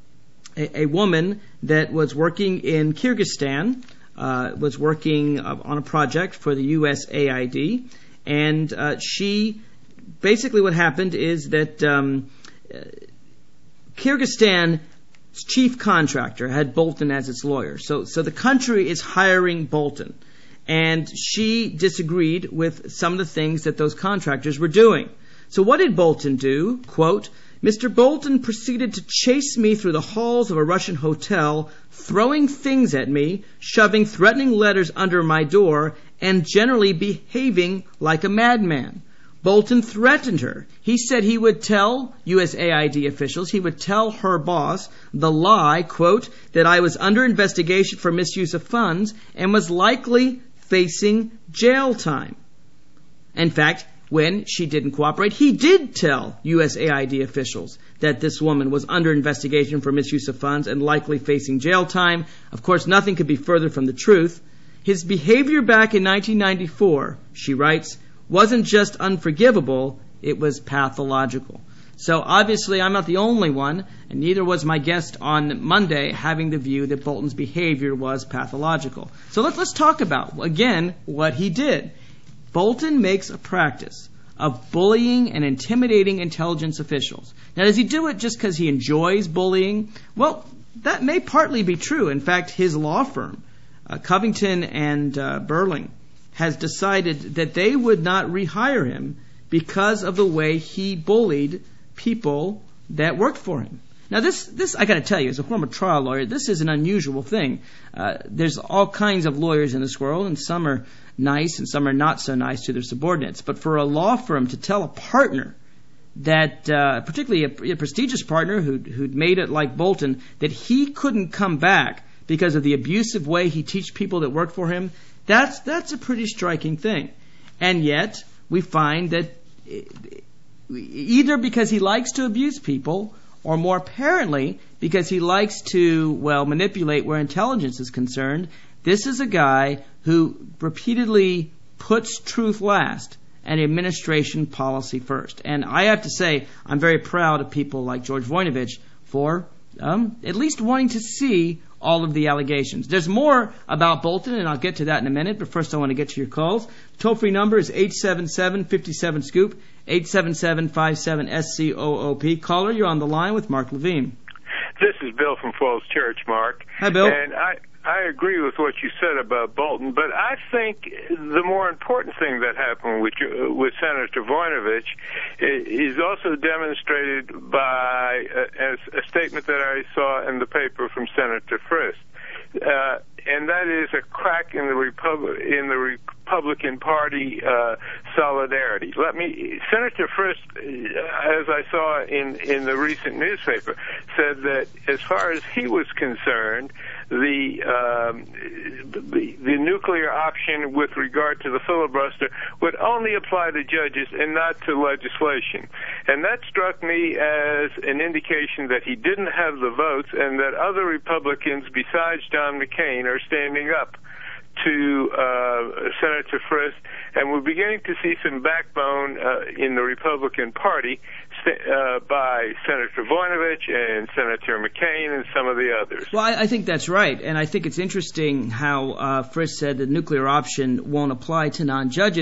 a, a woman that was working in Kyrgyzstan, uh, was working uh, on a project for the U S A I D, and uh, she... Basically what happened is that um, uh, Kyrgyzstan's chief contractor had Bolton as its lawyer. So, so the country is hiring Bolton. And she disagreed with some of the things that those contractors were doing. So what did Bolton do? Quote, Mister Bolton proceeded to chase me through the halls of a Russian hotel, throwing things at me, shoving threatening letters under my door, and generally behaving like a madman. Bolton threatened her. He said he would tell U S A I D officials, he would tell her boss the lie, quote, that I was under investigation for misuse of funds and was likely facing jail time. In fact, when she didn't cooperate, he did tell U S A I D officials that this woman was under investigation for misuse of funds and likely facing jail time. Of course, nothing could be further from the truth. His behavior back in nineteen ninety-four, she writes, wasn't just unforgivable, it was pathological. So obviously I'm not the only one, and neither was my guest on Monday, having the view that Bolton's behavior was pathological. So let's, let's talk about, again, what he did. Bolton makes a practice of bullying and intimidating intelligence officials. Now, does he do it just because he enjoys bullying? Well, that may partly be true. In fact, his law firm, uh, Covington and uh, Burling, has decided that they would not rehire him because of the way he bullied people that worked for him. Now, this, this I got to tell you, as a former trial lawyer, this is an unusual thing. Uh, there's all kinds of lawyers in this world, and some are nice and some are not so nice to their subordinates. But for a law firm to tell a partner that, uh, particularly a, a prestigious partner who'd, who'd made it like Bolton, that he couldn't come back because of the abusive way he teach people that work for him, That's that's a pretty striking thing. And yet, we find that either because he likes to abuse people, or more apparently, because he likes to, well, manipulate where intelligence is concerned, this is a guy who repeatedly puts truth last and administration policy first. And I have to say, I'm very proud of people like George Voinovich for um, at least wanting to see all of the allegations. There's more about Bolton, and I'll get to that in a minute, but first I want to get to your calls. Toll-free number is eight seven seven, five seven, SCOOP, eight seven seven, five seven, S C O O P. Caller, you're on the line with Mark Levine. This is Bill from Falls Church, Mark. Hi, Bill. And I, I agree with what you said about Bolton, but I think the more important thing that happened with, with Senator Voinovich is also demonstrated by a, a statement that I saw in the paper from Senator Frist. Uh, and that is a crack in the Repub- in the Republican Party uh, solidarity. Let me, Senator Frist, as I saw in, in the recent newspaper, said that as far as he was concerned, the, um, the the nuclear option with regard to the filibuster would only apply to judges and not to legislation. And that struck me as an indication that he didn't have the votes and that other Republicans besides John McCain are standing up to uh, Senator Frist, and we're beginning to see some backbone uh, in the Republican Party uh, by Senator Voinovich and Senator McCain and some of the others. Well, I, I think that's right, and I think it's interesting how uh, Frist said the nuclear option won't apply to non-judges.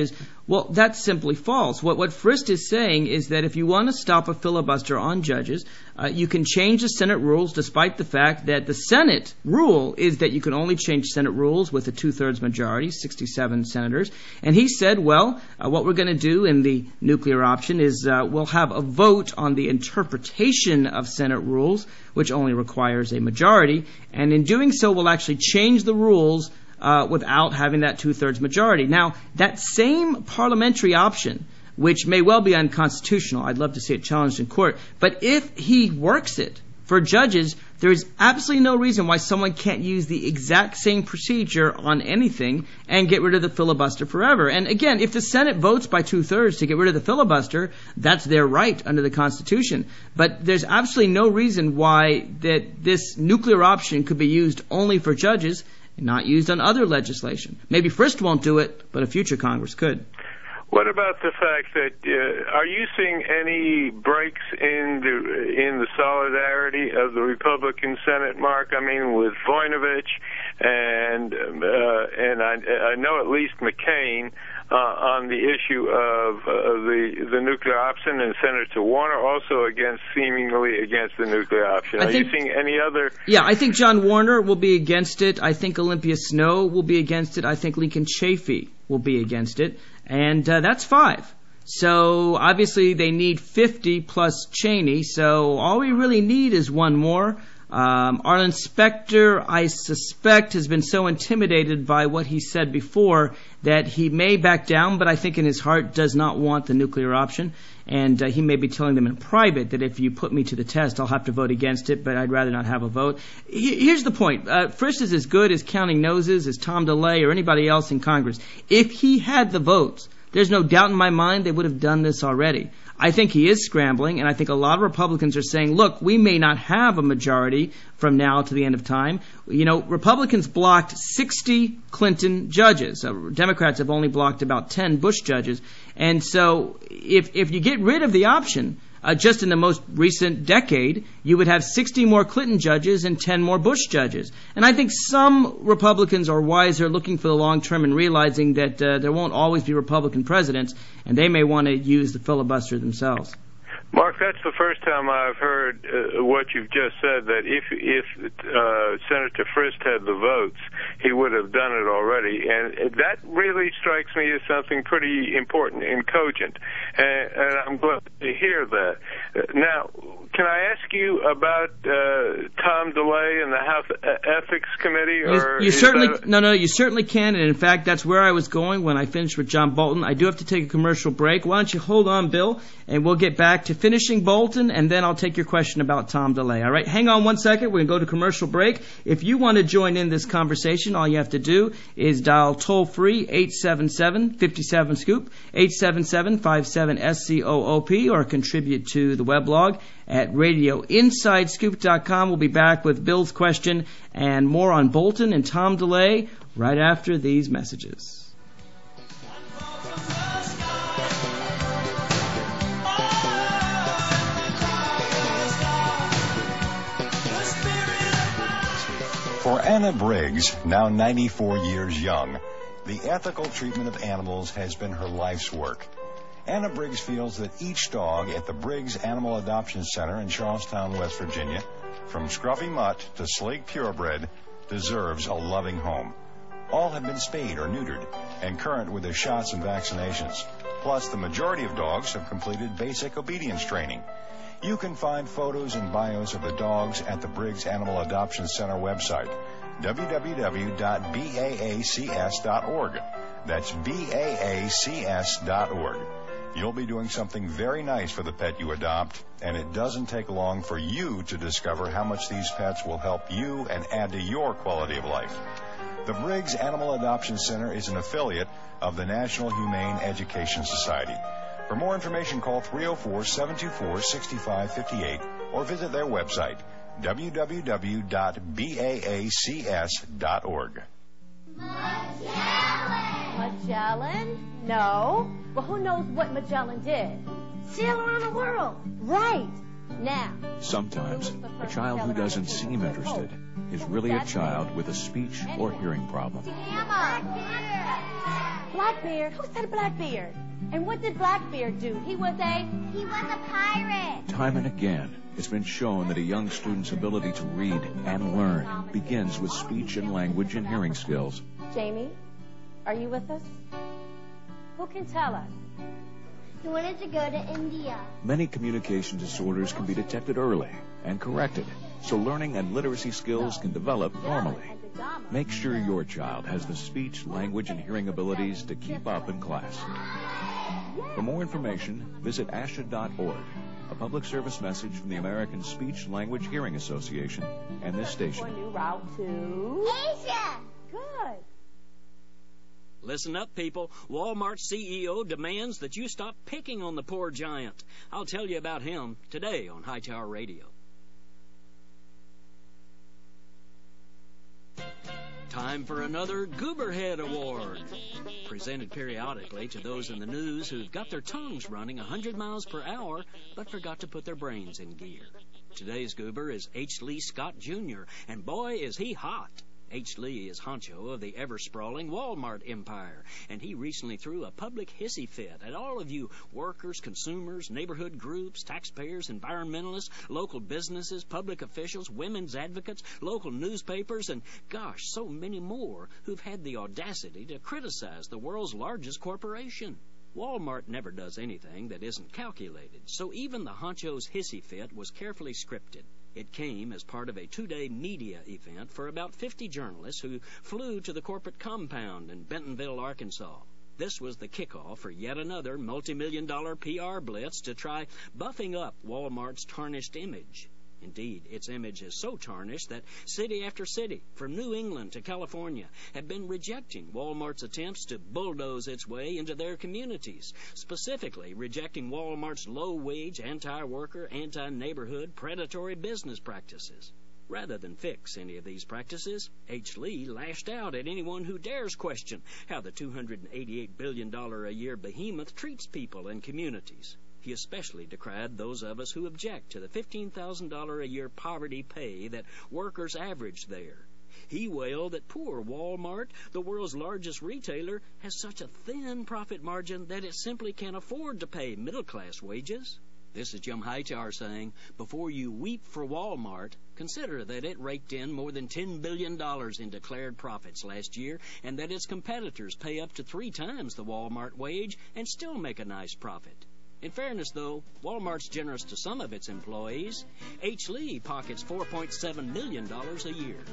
Well, that's simply false. What, what Frist is saying is that if you want to stop a filibuster on judges, uh, you can change the Senate rules despite the fact that the Senate rule is that you can only change Senate rules with a two-thirds majority, sixty-seven senators. And he said, well, uh, what we're going to do in the nuclear option is uh, we'll have a vote on the interpretation of Senate rules, which only requires a majority. And in doing so, we'll actually change the rules uh, without having that two-thirds majority. Now, that same parliamentary option, which may well be unconstitutional, I'd love to see it challenged in court, but if he works it for judges, there is absolutely no reason why someone can't use the exact same procedure on anything and get rid of the filibuster forever. And again, if the Senate votes by two-thirds to get rid of the filibuster, that's their right under the Constitution. But there's absolutely no reason why that this nuclear option could be used only for judges and not used on other legislation. Maybe Frist won't do it, but a future Congress could. What about the fact that uh, are you seeing any breaks in the in the solidarity of the Republican Senate, Mark? I mean, with Voinovich and uh, and I, I know at least McCain uh, on the issue of uh, the the nuclear option, and Senator Warner also against seemingly against the nuclear option. Are think, you seeing any other? Yeah, I think John Warner will be against it. I think Olympia Snowe will be against it. I think Lincoln Chafee will be against it. And uh, that's five. So obviously they need fifty plus Cheney. So all we really need is one more. Um, Arlen Specter, I suspect, has been so intimidated by what he said before that he may back down, but I think in his heart does not want the nuclear option. And uh, he may be telling them in private that if you put me to the test, I'll have to vote against it, but I'd rather not have a vote. Here's the point. Uh, Frist is as good as counting noses as Tom DeLay or anybody else in Congress. If he had the votes, there's no doubt in my mind they would have done this already. I think he is scrambling, and I think a lot of Republicans are saying, look, we may not have a majority from now to the end of time. You know, Republicans blocked sixty Clinton judges. Uh, Democrats have only blocked about ten Bush judges. And so if if you get rid of the option, uh, just in the most recent decade, you would have sixty more Clinton judges and ten more Bush judges. And I think some Republicans are wiser, looking for the long term and realizing that uh, there won't always be Republican presidents, and they may want to use the filibuster themselves. Mark, that's the first time I've heard uh, what you've just said, that if if uh, Senator Frist had the votes, he would have done it already. And that really strikes me as something pretty important and cogent. And, and I'm glad to hear that. Uh, now, can I ask you about uh, Tom DeLay and the House Ethics Committee? Or you, you certainly that... no, no, you certainly can. And in fact, that's where I was going when I finished with John Bolton. I do have to take a commercial break. Why don't you hold on, Bill, and we'll get back to finishing Bolton, and then I'll take your question about Tom DeLay. All right, hang on one second. We're going to go to commercial break. If you want to join in this conversation, all you have to do is dial toll-free eight seven seven, five seven, scoop, eight seven seven, five seven, S C O O P, or contribute to the weblog at radio inside scoop dot com. We'll be back with Bill's question and more on Bolton and Tom DeLay right after these messages. For Anna Briggs, now ninety-four years young, the ethical treatment of animals has been her life's work. Anna Briggs feels that each dog at the Briggs Animal Adoption Center in Charlestown, West Virginia, from Scruffy Mutt to Sleek Purebred, deserves a loving home. All have been spayed or neutered and current with their shots and vaccinations. Plus, the majority of dogs have completed basic obedience training. You can find photos and bios of the dogs at the Briggs Animal Adoption Center website, w w w dot b a a c s dot org. That's b a a c s dot org. You'll be doing something very nice for the pet you adopt, and it doesn't take long for you to discover how much these pets will help you and add to your quality of life. The Briggs Animal Adoption Center is an affiliate of the National Humane Education Society. For more information, call three oh four, seven two four, six five five eight or visit their website, w w w dot b a a c s dot org. Magellan! Magellan? No. Well, who knows what Magellan did? Sail around the world. Right. Now. Sometimes a child who doesn't seem interested is really a child with a speech or hearing problem. Emma! Blackbeard? Who said Blackbeard? And what did Blackbeard do? He was a... He was a pirate. Time and again, it's been shown that a young student's ability to read and learn begins with speech and language and hearing skills. Jamie, are you with us? Who can tell us? He wanted to go to India. Many communication disorders can be detected early and corrected, so learning and literacy skills can develop normally. Make sure your child has the speech, language, and hearing abilities to keep up in class. For more information, visit A S H A dot org, a public service message from the American Speech, Language, Hearing Association and this station. One new route to... Asia! Good. Listen up, people. Walmart's C E O demands that you stop picking on the poor giant. I'll tell you about him today on Hightower Radio. Time for another Gooberhead Award, presented periodically to those in the news who've got their tongues running one hundred miles per hour but forgot to put their brains in gear. Today's goober is H. Lee Scott Junior, and boy, is he hot. H. Lee is honcho of the ever-sprawling Walmart empire, and he recently threw a public hissy fit at all of you workers, consumers, neighborhood groups, taxpayers, environmentalists, local businesses, public officials, women's advocates, local newspapers, and, gosh, so many more who've had the audacity to criticize the world's largest corporation. Walmart never does anything that isn't calculated, so even the honcho's hissy fit was carefully scripted. It came as part of a two-day media event for about fifty journalists who flew to the corporate compound in Bentonville, Arkansas. This was the kickoff for yet another multi-million dollar P R blitz to try buffing up Walmart's tarnished image. Indeed, its image is so tarnished that city after city, from New England to California, have been rejecting Walmart's attempts to bulldoze its way into their communities, specifically rejecting Walmart's low-wage, anti-worker, anti-neighborhood, predatory business practices. Rather than fix any of these practices, H. Lee lashed out at anyone who dares question how the two hundred eighty-eight billion dollars a year behemoth treats people and communities. He especially decried those of us who object to the fifteen thousand dollars a year poverty pay that workers average there. He wailed that poor Walmart, the world's largest retailer, has such a thin profit margin that it simply can't afford to pay middle-class wages. This is Jim Hightower saying, before you weep for Walmart, consider that it raked in more than ten billion dollars in declared profits last year, and that its competitors pay up to three times the Walmart wage and still make a nice profit. In fairness, though, Walmart's generous to some of its employees. H. Lee pockets four point seven million dollars a year.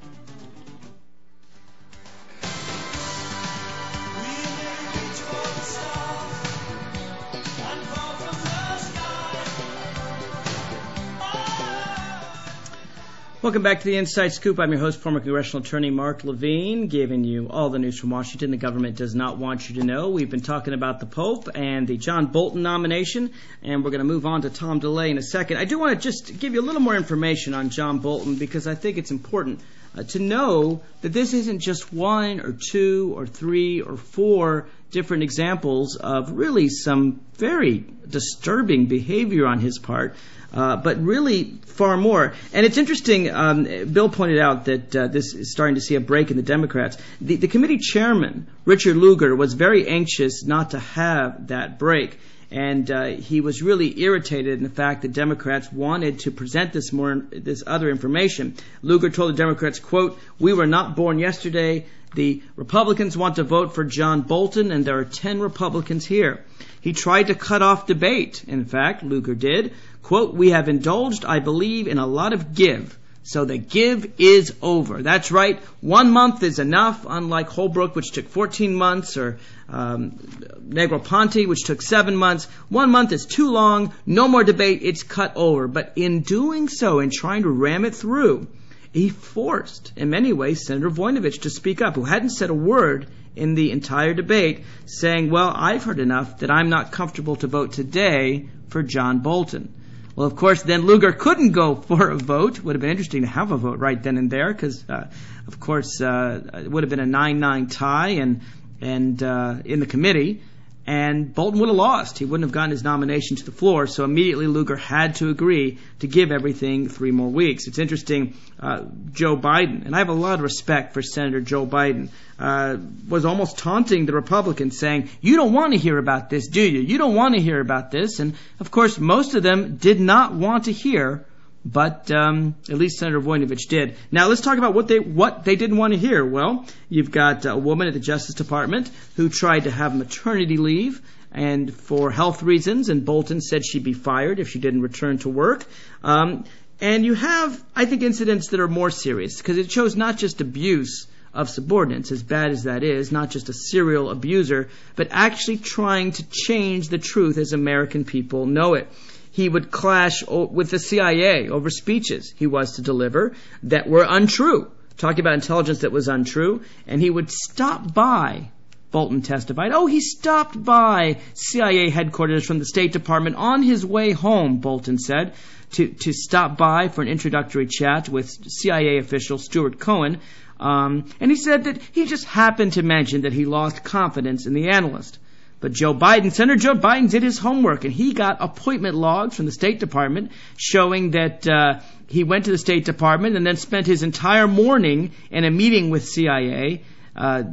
Welcome back to the Inside Scoop. I'm your host, former congressional attorney Mark Levine, giving you all the news from Washington the government does not want you to know. We've been talking about the Pope and the John Bolton nomination, and we're going to move on to Tom DeLay in a second. I do want to just give you a little more information on John Bolton because I think it's important uh, to know that this isn't just one or two or three or four different examples of really some very disturbing behavior on his part. Uh, but really far more. And it's interesting, um, Bill pointed out that uh, this is starting to see a break in the Democrats. The, the committee chairman, Richard Lugar, was very anxious not to have that break. And uh, he was really irritated in the fact that Democrats wanted to present this more, this other information. Lugar told the Democrats, quote, "We were not born yesterday. The Republicans want to vote for John Bolton, and there are ten Republicans here." He tried to cut off debate. In fact, Lugar did. Quote, "We have indulged, I believe, in a lot of give. So the give is over." That's right. One month is enough, unlike Holbrooke, which took fourteen months, or um, Negroponte, which took seven months. One month is too long. No more debate. It's cut over. But in doing so, in trying to ram it through, he forced, in many ways, Senator Voinovich to speak up, who hadn't said a word in the entire debate, saying, well, I've heard enough that I'm not comfortable to vote today for John Bolton. Well, of course, then Lugar couldn't go for a vote. Would have been interesting to have a vote right then and there because, uh, of course, uh, it would have been a nine nine tie and, and uh, in the committee. and Bolton would have lost. He wouldn't have gotten his nomination to the floor, so immediately Lugar had to agree to give everything three more weeks. It's interesting, uh, Joe Biden, and I have a lot of respect for Senator Joe Biden, uh, was almost taunting the Republicans, saying, you don't want to hear about this, do you? You don't want to hear about this. And, of course, most of them did not want to hear, but um, at least Senator Voinovich did. Now, let's talk about what they what they didn't want to hear. Well, you've got a woman at the Justice Department who tried to have maternity leave and for health reasons, and Bolton said she'd be fired if she didn't return to work. Um, and you have, I think, incidents that are more serious, because it shows not just abuse of subordinates, as bad as that is, not just a serial abuser, but actually trying to change the truth as American people know it. He would clash with the C I A over speeches he was to deliver that were untrue, talking about intelligence that was untrue, and he would stop by, Bolton testified, oh, he stopped by C I A headquarters from the State Department on his way home, Bolton said, to, to stop by for an introductory chat with C I A official Stuart Cohen, um, and he said that he just happened to mention that he lost confidence in the analyst. But Joe Biden, Senator Joe Biden did his homework, and he got appointment logs from the State Department showing that uh, he went to the State Department and then spent his entire morning in a meeting with C I A, uh,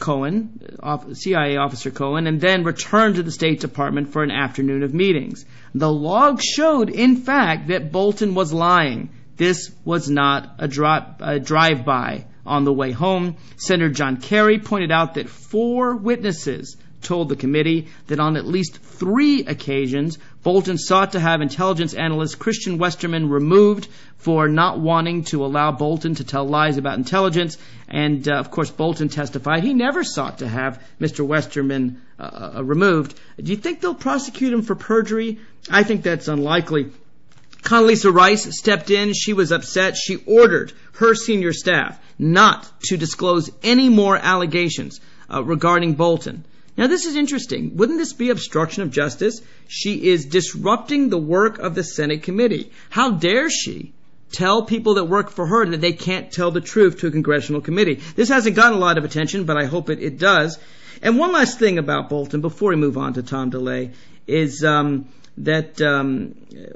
Cohen, C I A officer Cohen, and then returned to the State Department for an afternoon of meetings. The logs showed, in fact, that Bolton was lying. This was not a, dri- a drive-by on the way home. Senator John Kerry pointed out that four witnesses told the committee that on at least three occasions, Bolton sought to have intelligence analyst Christian Westerman removed for not wanting to allow Bolton to tell lies about intelligence. And, uh, of course, Bolton testified he never sought to have Mister Westerman uh, uh, removed. Do you think they'll prosecute him for perjury? I think that's unlikely. Condoleezza Rice stepped in. She was upset. She ordered her senior staff not to disclose any more allegations uh, regarding Bolton. Now, this is interesting. Wouldn't this be obstruction of justice? She is disrupting the work of the Senate committee. How dare she tell people that work for her that they can't tell the truth to a congressional committee? This hasn't gotten a lot of attention, but I hope it, it does. And one last thing about Bolton, before we move on to Tom DeLay, is um, that um,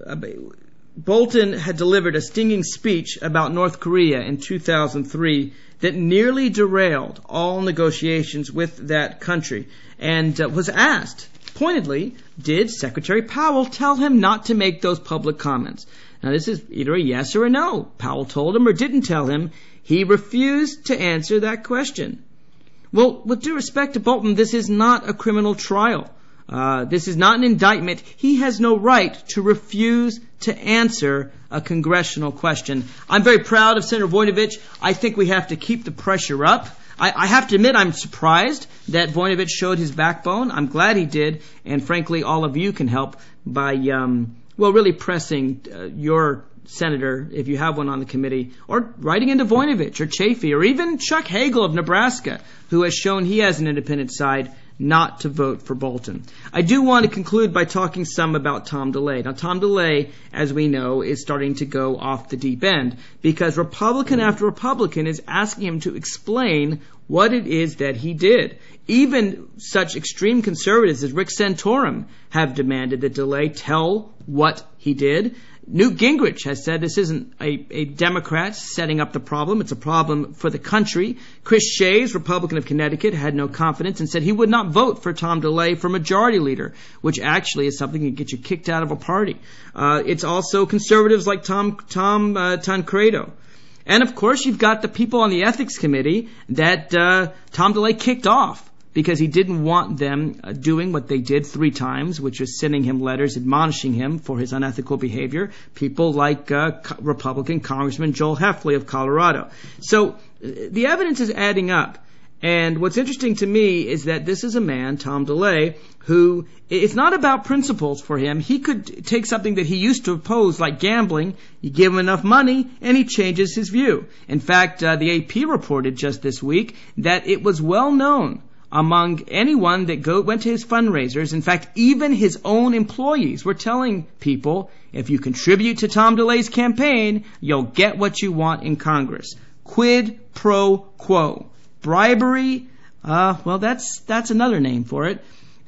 Bolton had delivered a stinging speech about North Korea in two thousand three that nearly derailed all negotiations with that country, and uh, was asked pointedly, did Secretary Powell tell him not to make those public comments? Now, this is either a yes or a no. Powell told him or didn't tell him. He refused to answer that question. Well, with due respect to Bolton, this is not a criminal trial. Uh, this is not an indictment. He has no right to refuse to answer a congressional question. I'm very proud of Senator Voinovich. I think we have to keep the pressure up. I, I have to admit I'm surprised that Voinovich showed his backbone. I'm glad he did. And frankly, all of you can help by, um, well, really pressing uh, your senator, if you have one on the committee, or writing into Voinovich or Chafee or even Chuck Hagel of Nebraska, who has shown he has an independent side, not to vote for Bolton. I do want to conclude by talking some about Tom DeLay. Now, Tom DeLay, as we know, is starting to go off the deep end because Republican after Republican is asking him to explain what it is that he did. Even such extreme conservatives as Rick Santorum have demanded that DeLay tell what he did. Newt Gingrich has said this isn't a, a Democrat setting up the problem. It's a problem for the country. Chris Shays, Republican of Connecticut, had no confidence and said he would not vote for Tom DeLay for majority leader, which actually is something that can get you kicked out of a party. Uh, it's also conservatives like Tom, Tom uh, Tancredo. And, of course, you've got the people on the ethics committee that uh, Tom DeLay kicked off because he didn't want them uh, doing what they did three times, which was sending him letters admonishing him for his unethical behavior. People like uh, Co- Republican Congressman Joel Heffley of Colorado. So uh, the evidence is adding up. And what's interesting to me is that this is a man, Tom DeLay, who, it's not about principles for him. He could take something that he used to oppose, like gambling, you give him enough money, and he changes his view. In fact, uh, the A P reported just this week that it was well known among anyone that go, went to his fundraisers. In fact, even his own employees were telling people, if you contribute to Tom DeLay's campaign, you'll get what you want in Congress. Quid pro quo. Bribery, uh, well, that's that's another name for it.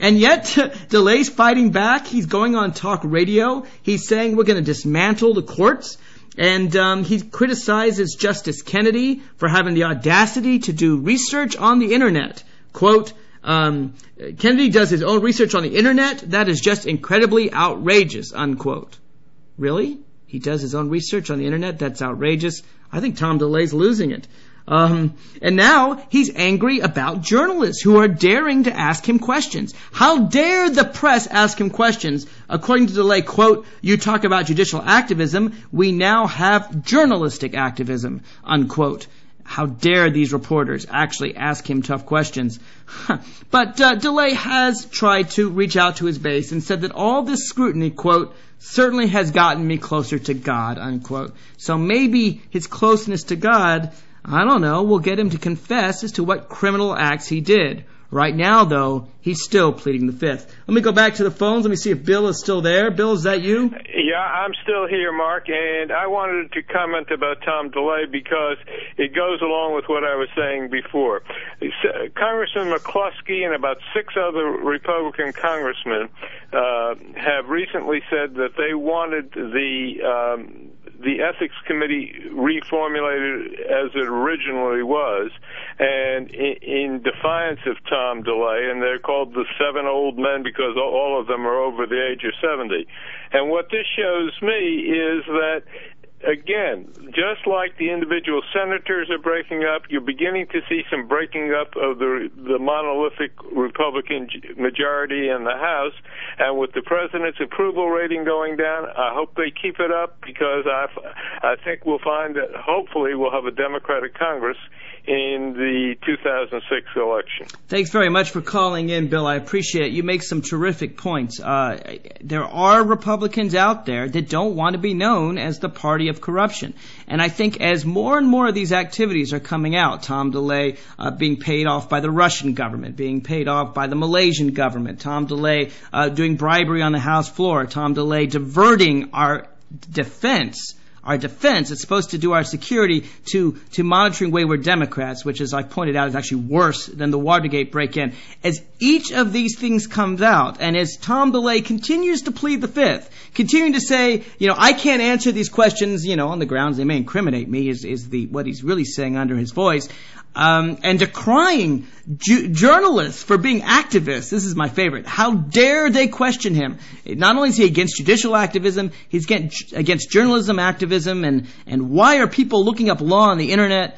And yet, DeLay's fighting back. He's going on talk radio. He's saying we're going to dismantle the courts. And um, he criticizes Justice Kennedy for having the audacity to do research on the Internet. Quote, um, Kennedy does his own research on the Internet? That is just incredibly outrageous, unquote. Really? He does his own research on the Internet? That's outrageous. I think Tom DeLay's losing it. Um, and now he's angry about journalists who are daring to ask him questions. How dare the press ask him questions? According to DeLay, quote, you talk about judicial activism, we now have journalistic activism, unquote. How dare these reporters actually ask him tough questions? But uh, DeLay has tried to reach out to his base and said that all this scrutiny, quote, certainly has gotten me closer to God, unquote. So maybe his closeness to God, I don't know, will get him to confess as to what criminal acts he did. Right now, though, he's still pleading the fifth. Let me go back to the phones. Let me see if Bill is still there. Bill, is that you? Yeah, I'm still here, Mark, and I wanted to comment about Tom DeLay because it goes along with what I was saying before. Congressman McCluskey and about six other Republican congressmen uh, have recently said that they wanted the um, the Ethics Committee reformulated as it originally was, and in, in defiance of Tom DeLay, and they're called the seven old men because all of them are over the age of seventy. And what this shows me is that, again, just like the individual senators are breaking up, you're beginning to see some breaking up of the the monolithic Republican majority in the House. And with the president's approval rating going down, I hope they keep it up because I, I think we'll find that hopefully we'll have a Democratic Congress in the two thousand six election. Thanks very much for calling in, Bill. I appreciate it. You make some terrific points. Uh, there are Republicans out there that don't want to be known as the party of corruption. And I think as more and more of these activities are coming out, Tom DeLay uh, being paid off by the Russian government, being paid off by the Malaysian government, Tom DeLay uh, doing bribery on the House floor, Tom DeLay diverting our defense Our defense is supposed to do our security to, to monitoring wayward Democrats, which, as I pointed out, is actually worse than the Watergate break-in. As each of these things comes out, and as Tom DeLay continues to plead the fifth, continuing to say, you know, I can't answer these questions, you know, on the grounds they may incriminate me, is, is the what he's really saying under his voice, um, and decrying ju- journalists for being activists. This is my favorite. How dare they question him? Not only is he against judicial activism, he's against, against journalism activism, and, and why are people looking up law on the Internet?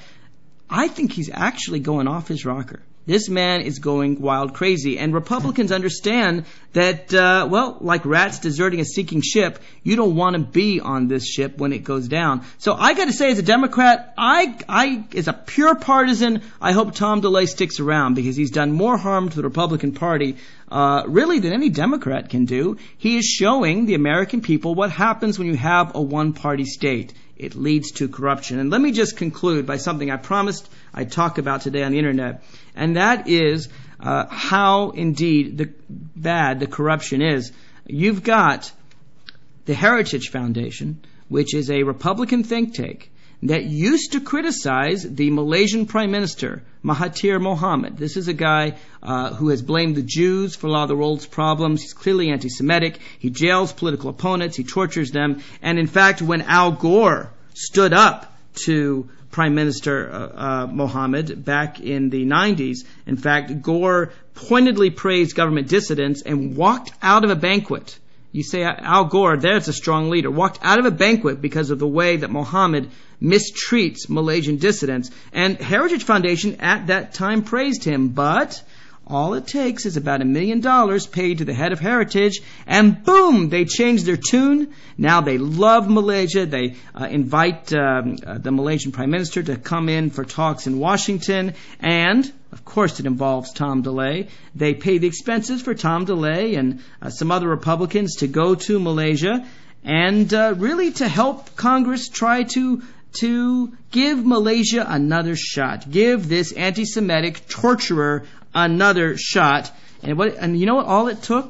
I think he's actually going off his rocker. This man is going wild crazy. And Republicans understand that, uh, well, like rats deserting a sinking ship, you don't want to be on this ship when it goes down. So I got to say, as a Democrat, I, I, as a pure partisan, I hope Tom DeLay sticks around because he's done more harm to the Republican Party, uh, really than any Democrat can do. He is showing the American people what happens when you have a one-party state. It leads to corruption. And let me just conclude by something I promised I'd talk about today on the Internet, and that is uh, how, indeed, the bad the corruption is. You've got the Heritage Foundation, which is a Republican think tank that used to criticize the Malaysian Prime Minister, Mahathir Mohamad. This is a guy uh, who has blamed the Jews for a lot of the world's problems. He's clearly anti-Semitic. He jails political opponents. He tortures them. And in fact, when Al Gore stood up to Prime Minister uh, uh, Mohamad back in the nineties, in fact, Gore pointedly praised government dissidents and walked out of a banquet. You say Al Gore, there's a strong leader, walked out of a banquet because of the way that Mohamad mistreats Malaysian dissidents. And Heritage Foundation at that time praised him, but all it takes is about a million dollars paid to the head of Heritage, and boom, they change their tune. Now they love Malaysia. They uh, invite um, uh, the Malaysian Prime Minister to come in for talks in Washington, and of course it involves Tom DeLay. They pay the expenses for Tom DeLay and uh, some other Republicans to go to Malaysia and uh, really to help Congress try to to give Malaysia another shot. Give this anti-Semitic torturer another shot. And what? And you know what all it took?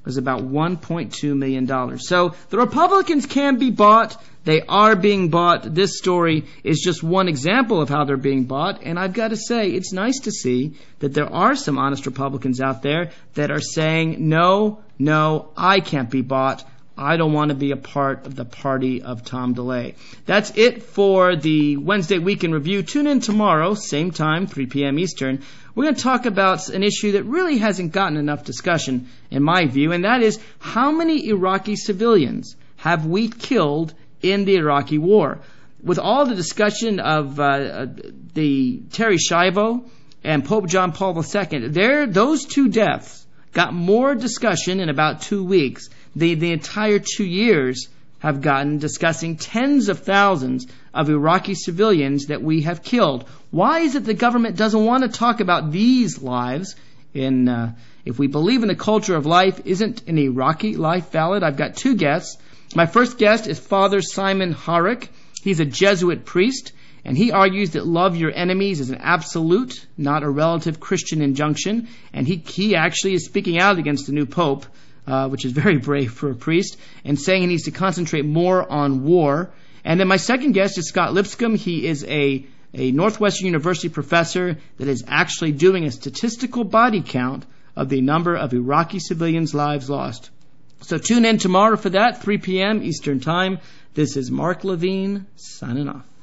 was about one point two million dollars. So the Republicans can be bought. They are being bought. This story is just one example of how they're being bought. And I've got to say, it's nice to see that there are some honest Republicans out there that are saying, no, no, I can't be bought. I don't want to be a part of the party of Tom DeLay. That's it for the Wednesday Week in Review. Tune in tomorrow, same time, three p.m. Eastern. We're going to talk about an issue that really hasn't gotten enough discussion, in my view, and that is how many Iraqi civilians have we killed in the Iraqi war? With all the discussion of uh, the Terry Schiavo and Pope John Paul the Second, there, those two deaths got more discussion in about two weeks. The, the entire two years have gotten discussing tens of thousands of Iraqi civilians that we have killed. Why is it the government doesn't want to talk about these lives? In, uh, if we believe in the culture of life, isn't an Iraqi life valid? I've got two guests. My first guest is Father Simon Harrick. He's a Jesuit priest, and he argues that love your enemies is an absolute, not a relative Christian injunction. And he, he actually is speaking out against the new pope, uh, which is very brave for a priest, and saying he needs to concentrate more on war. And then my second guest is Scott Lipscomb. He is a, a Northwestern University professor that is actually doing a statistical body count of the number of Iraqi civilians' lives lost. So tune in tomorrow for that, three p.m. Eastern Time. This is Mark Levine signing off.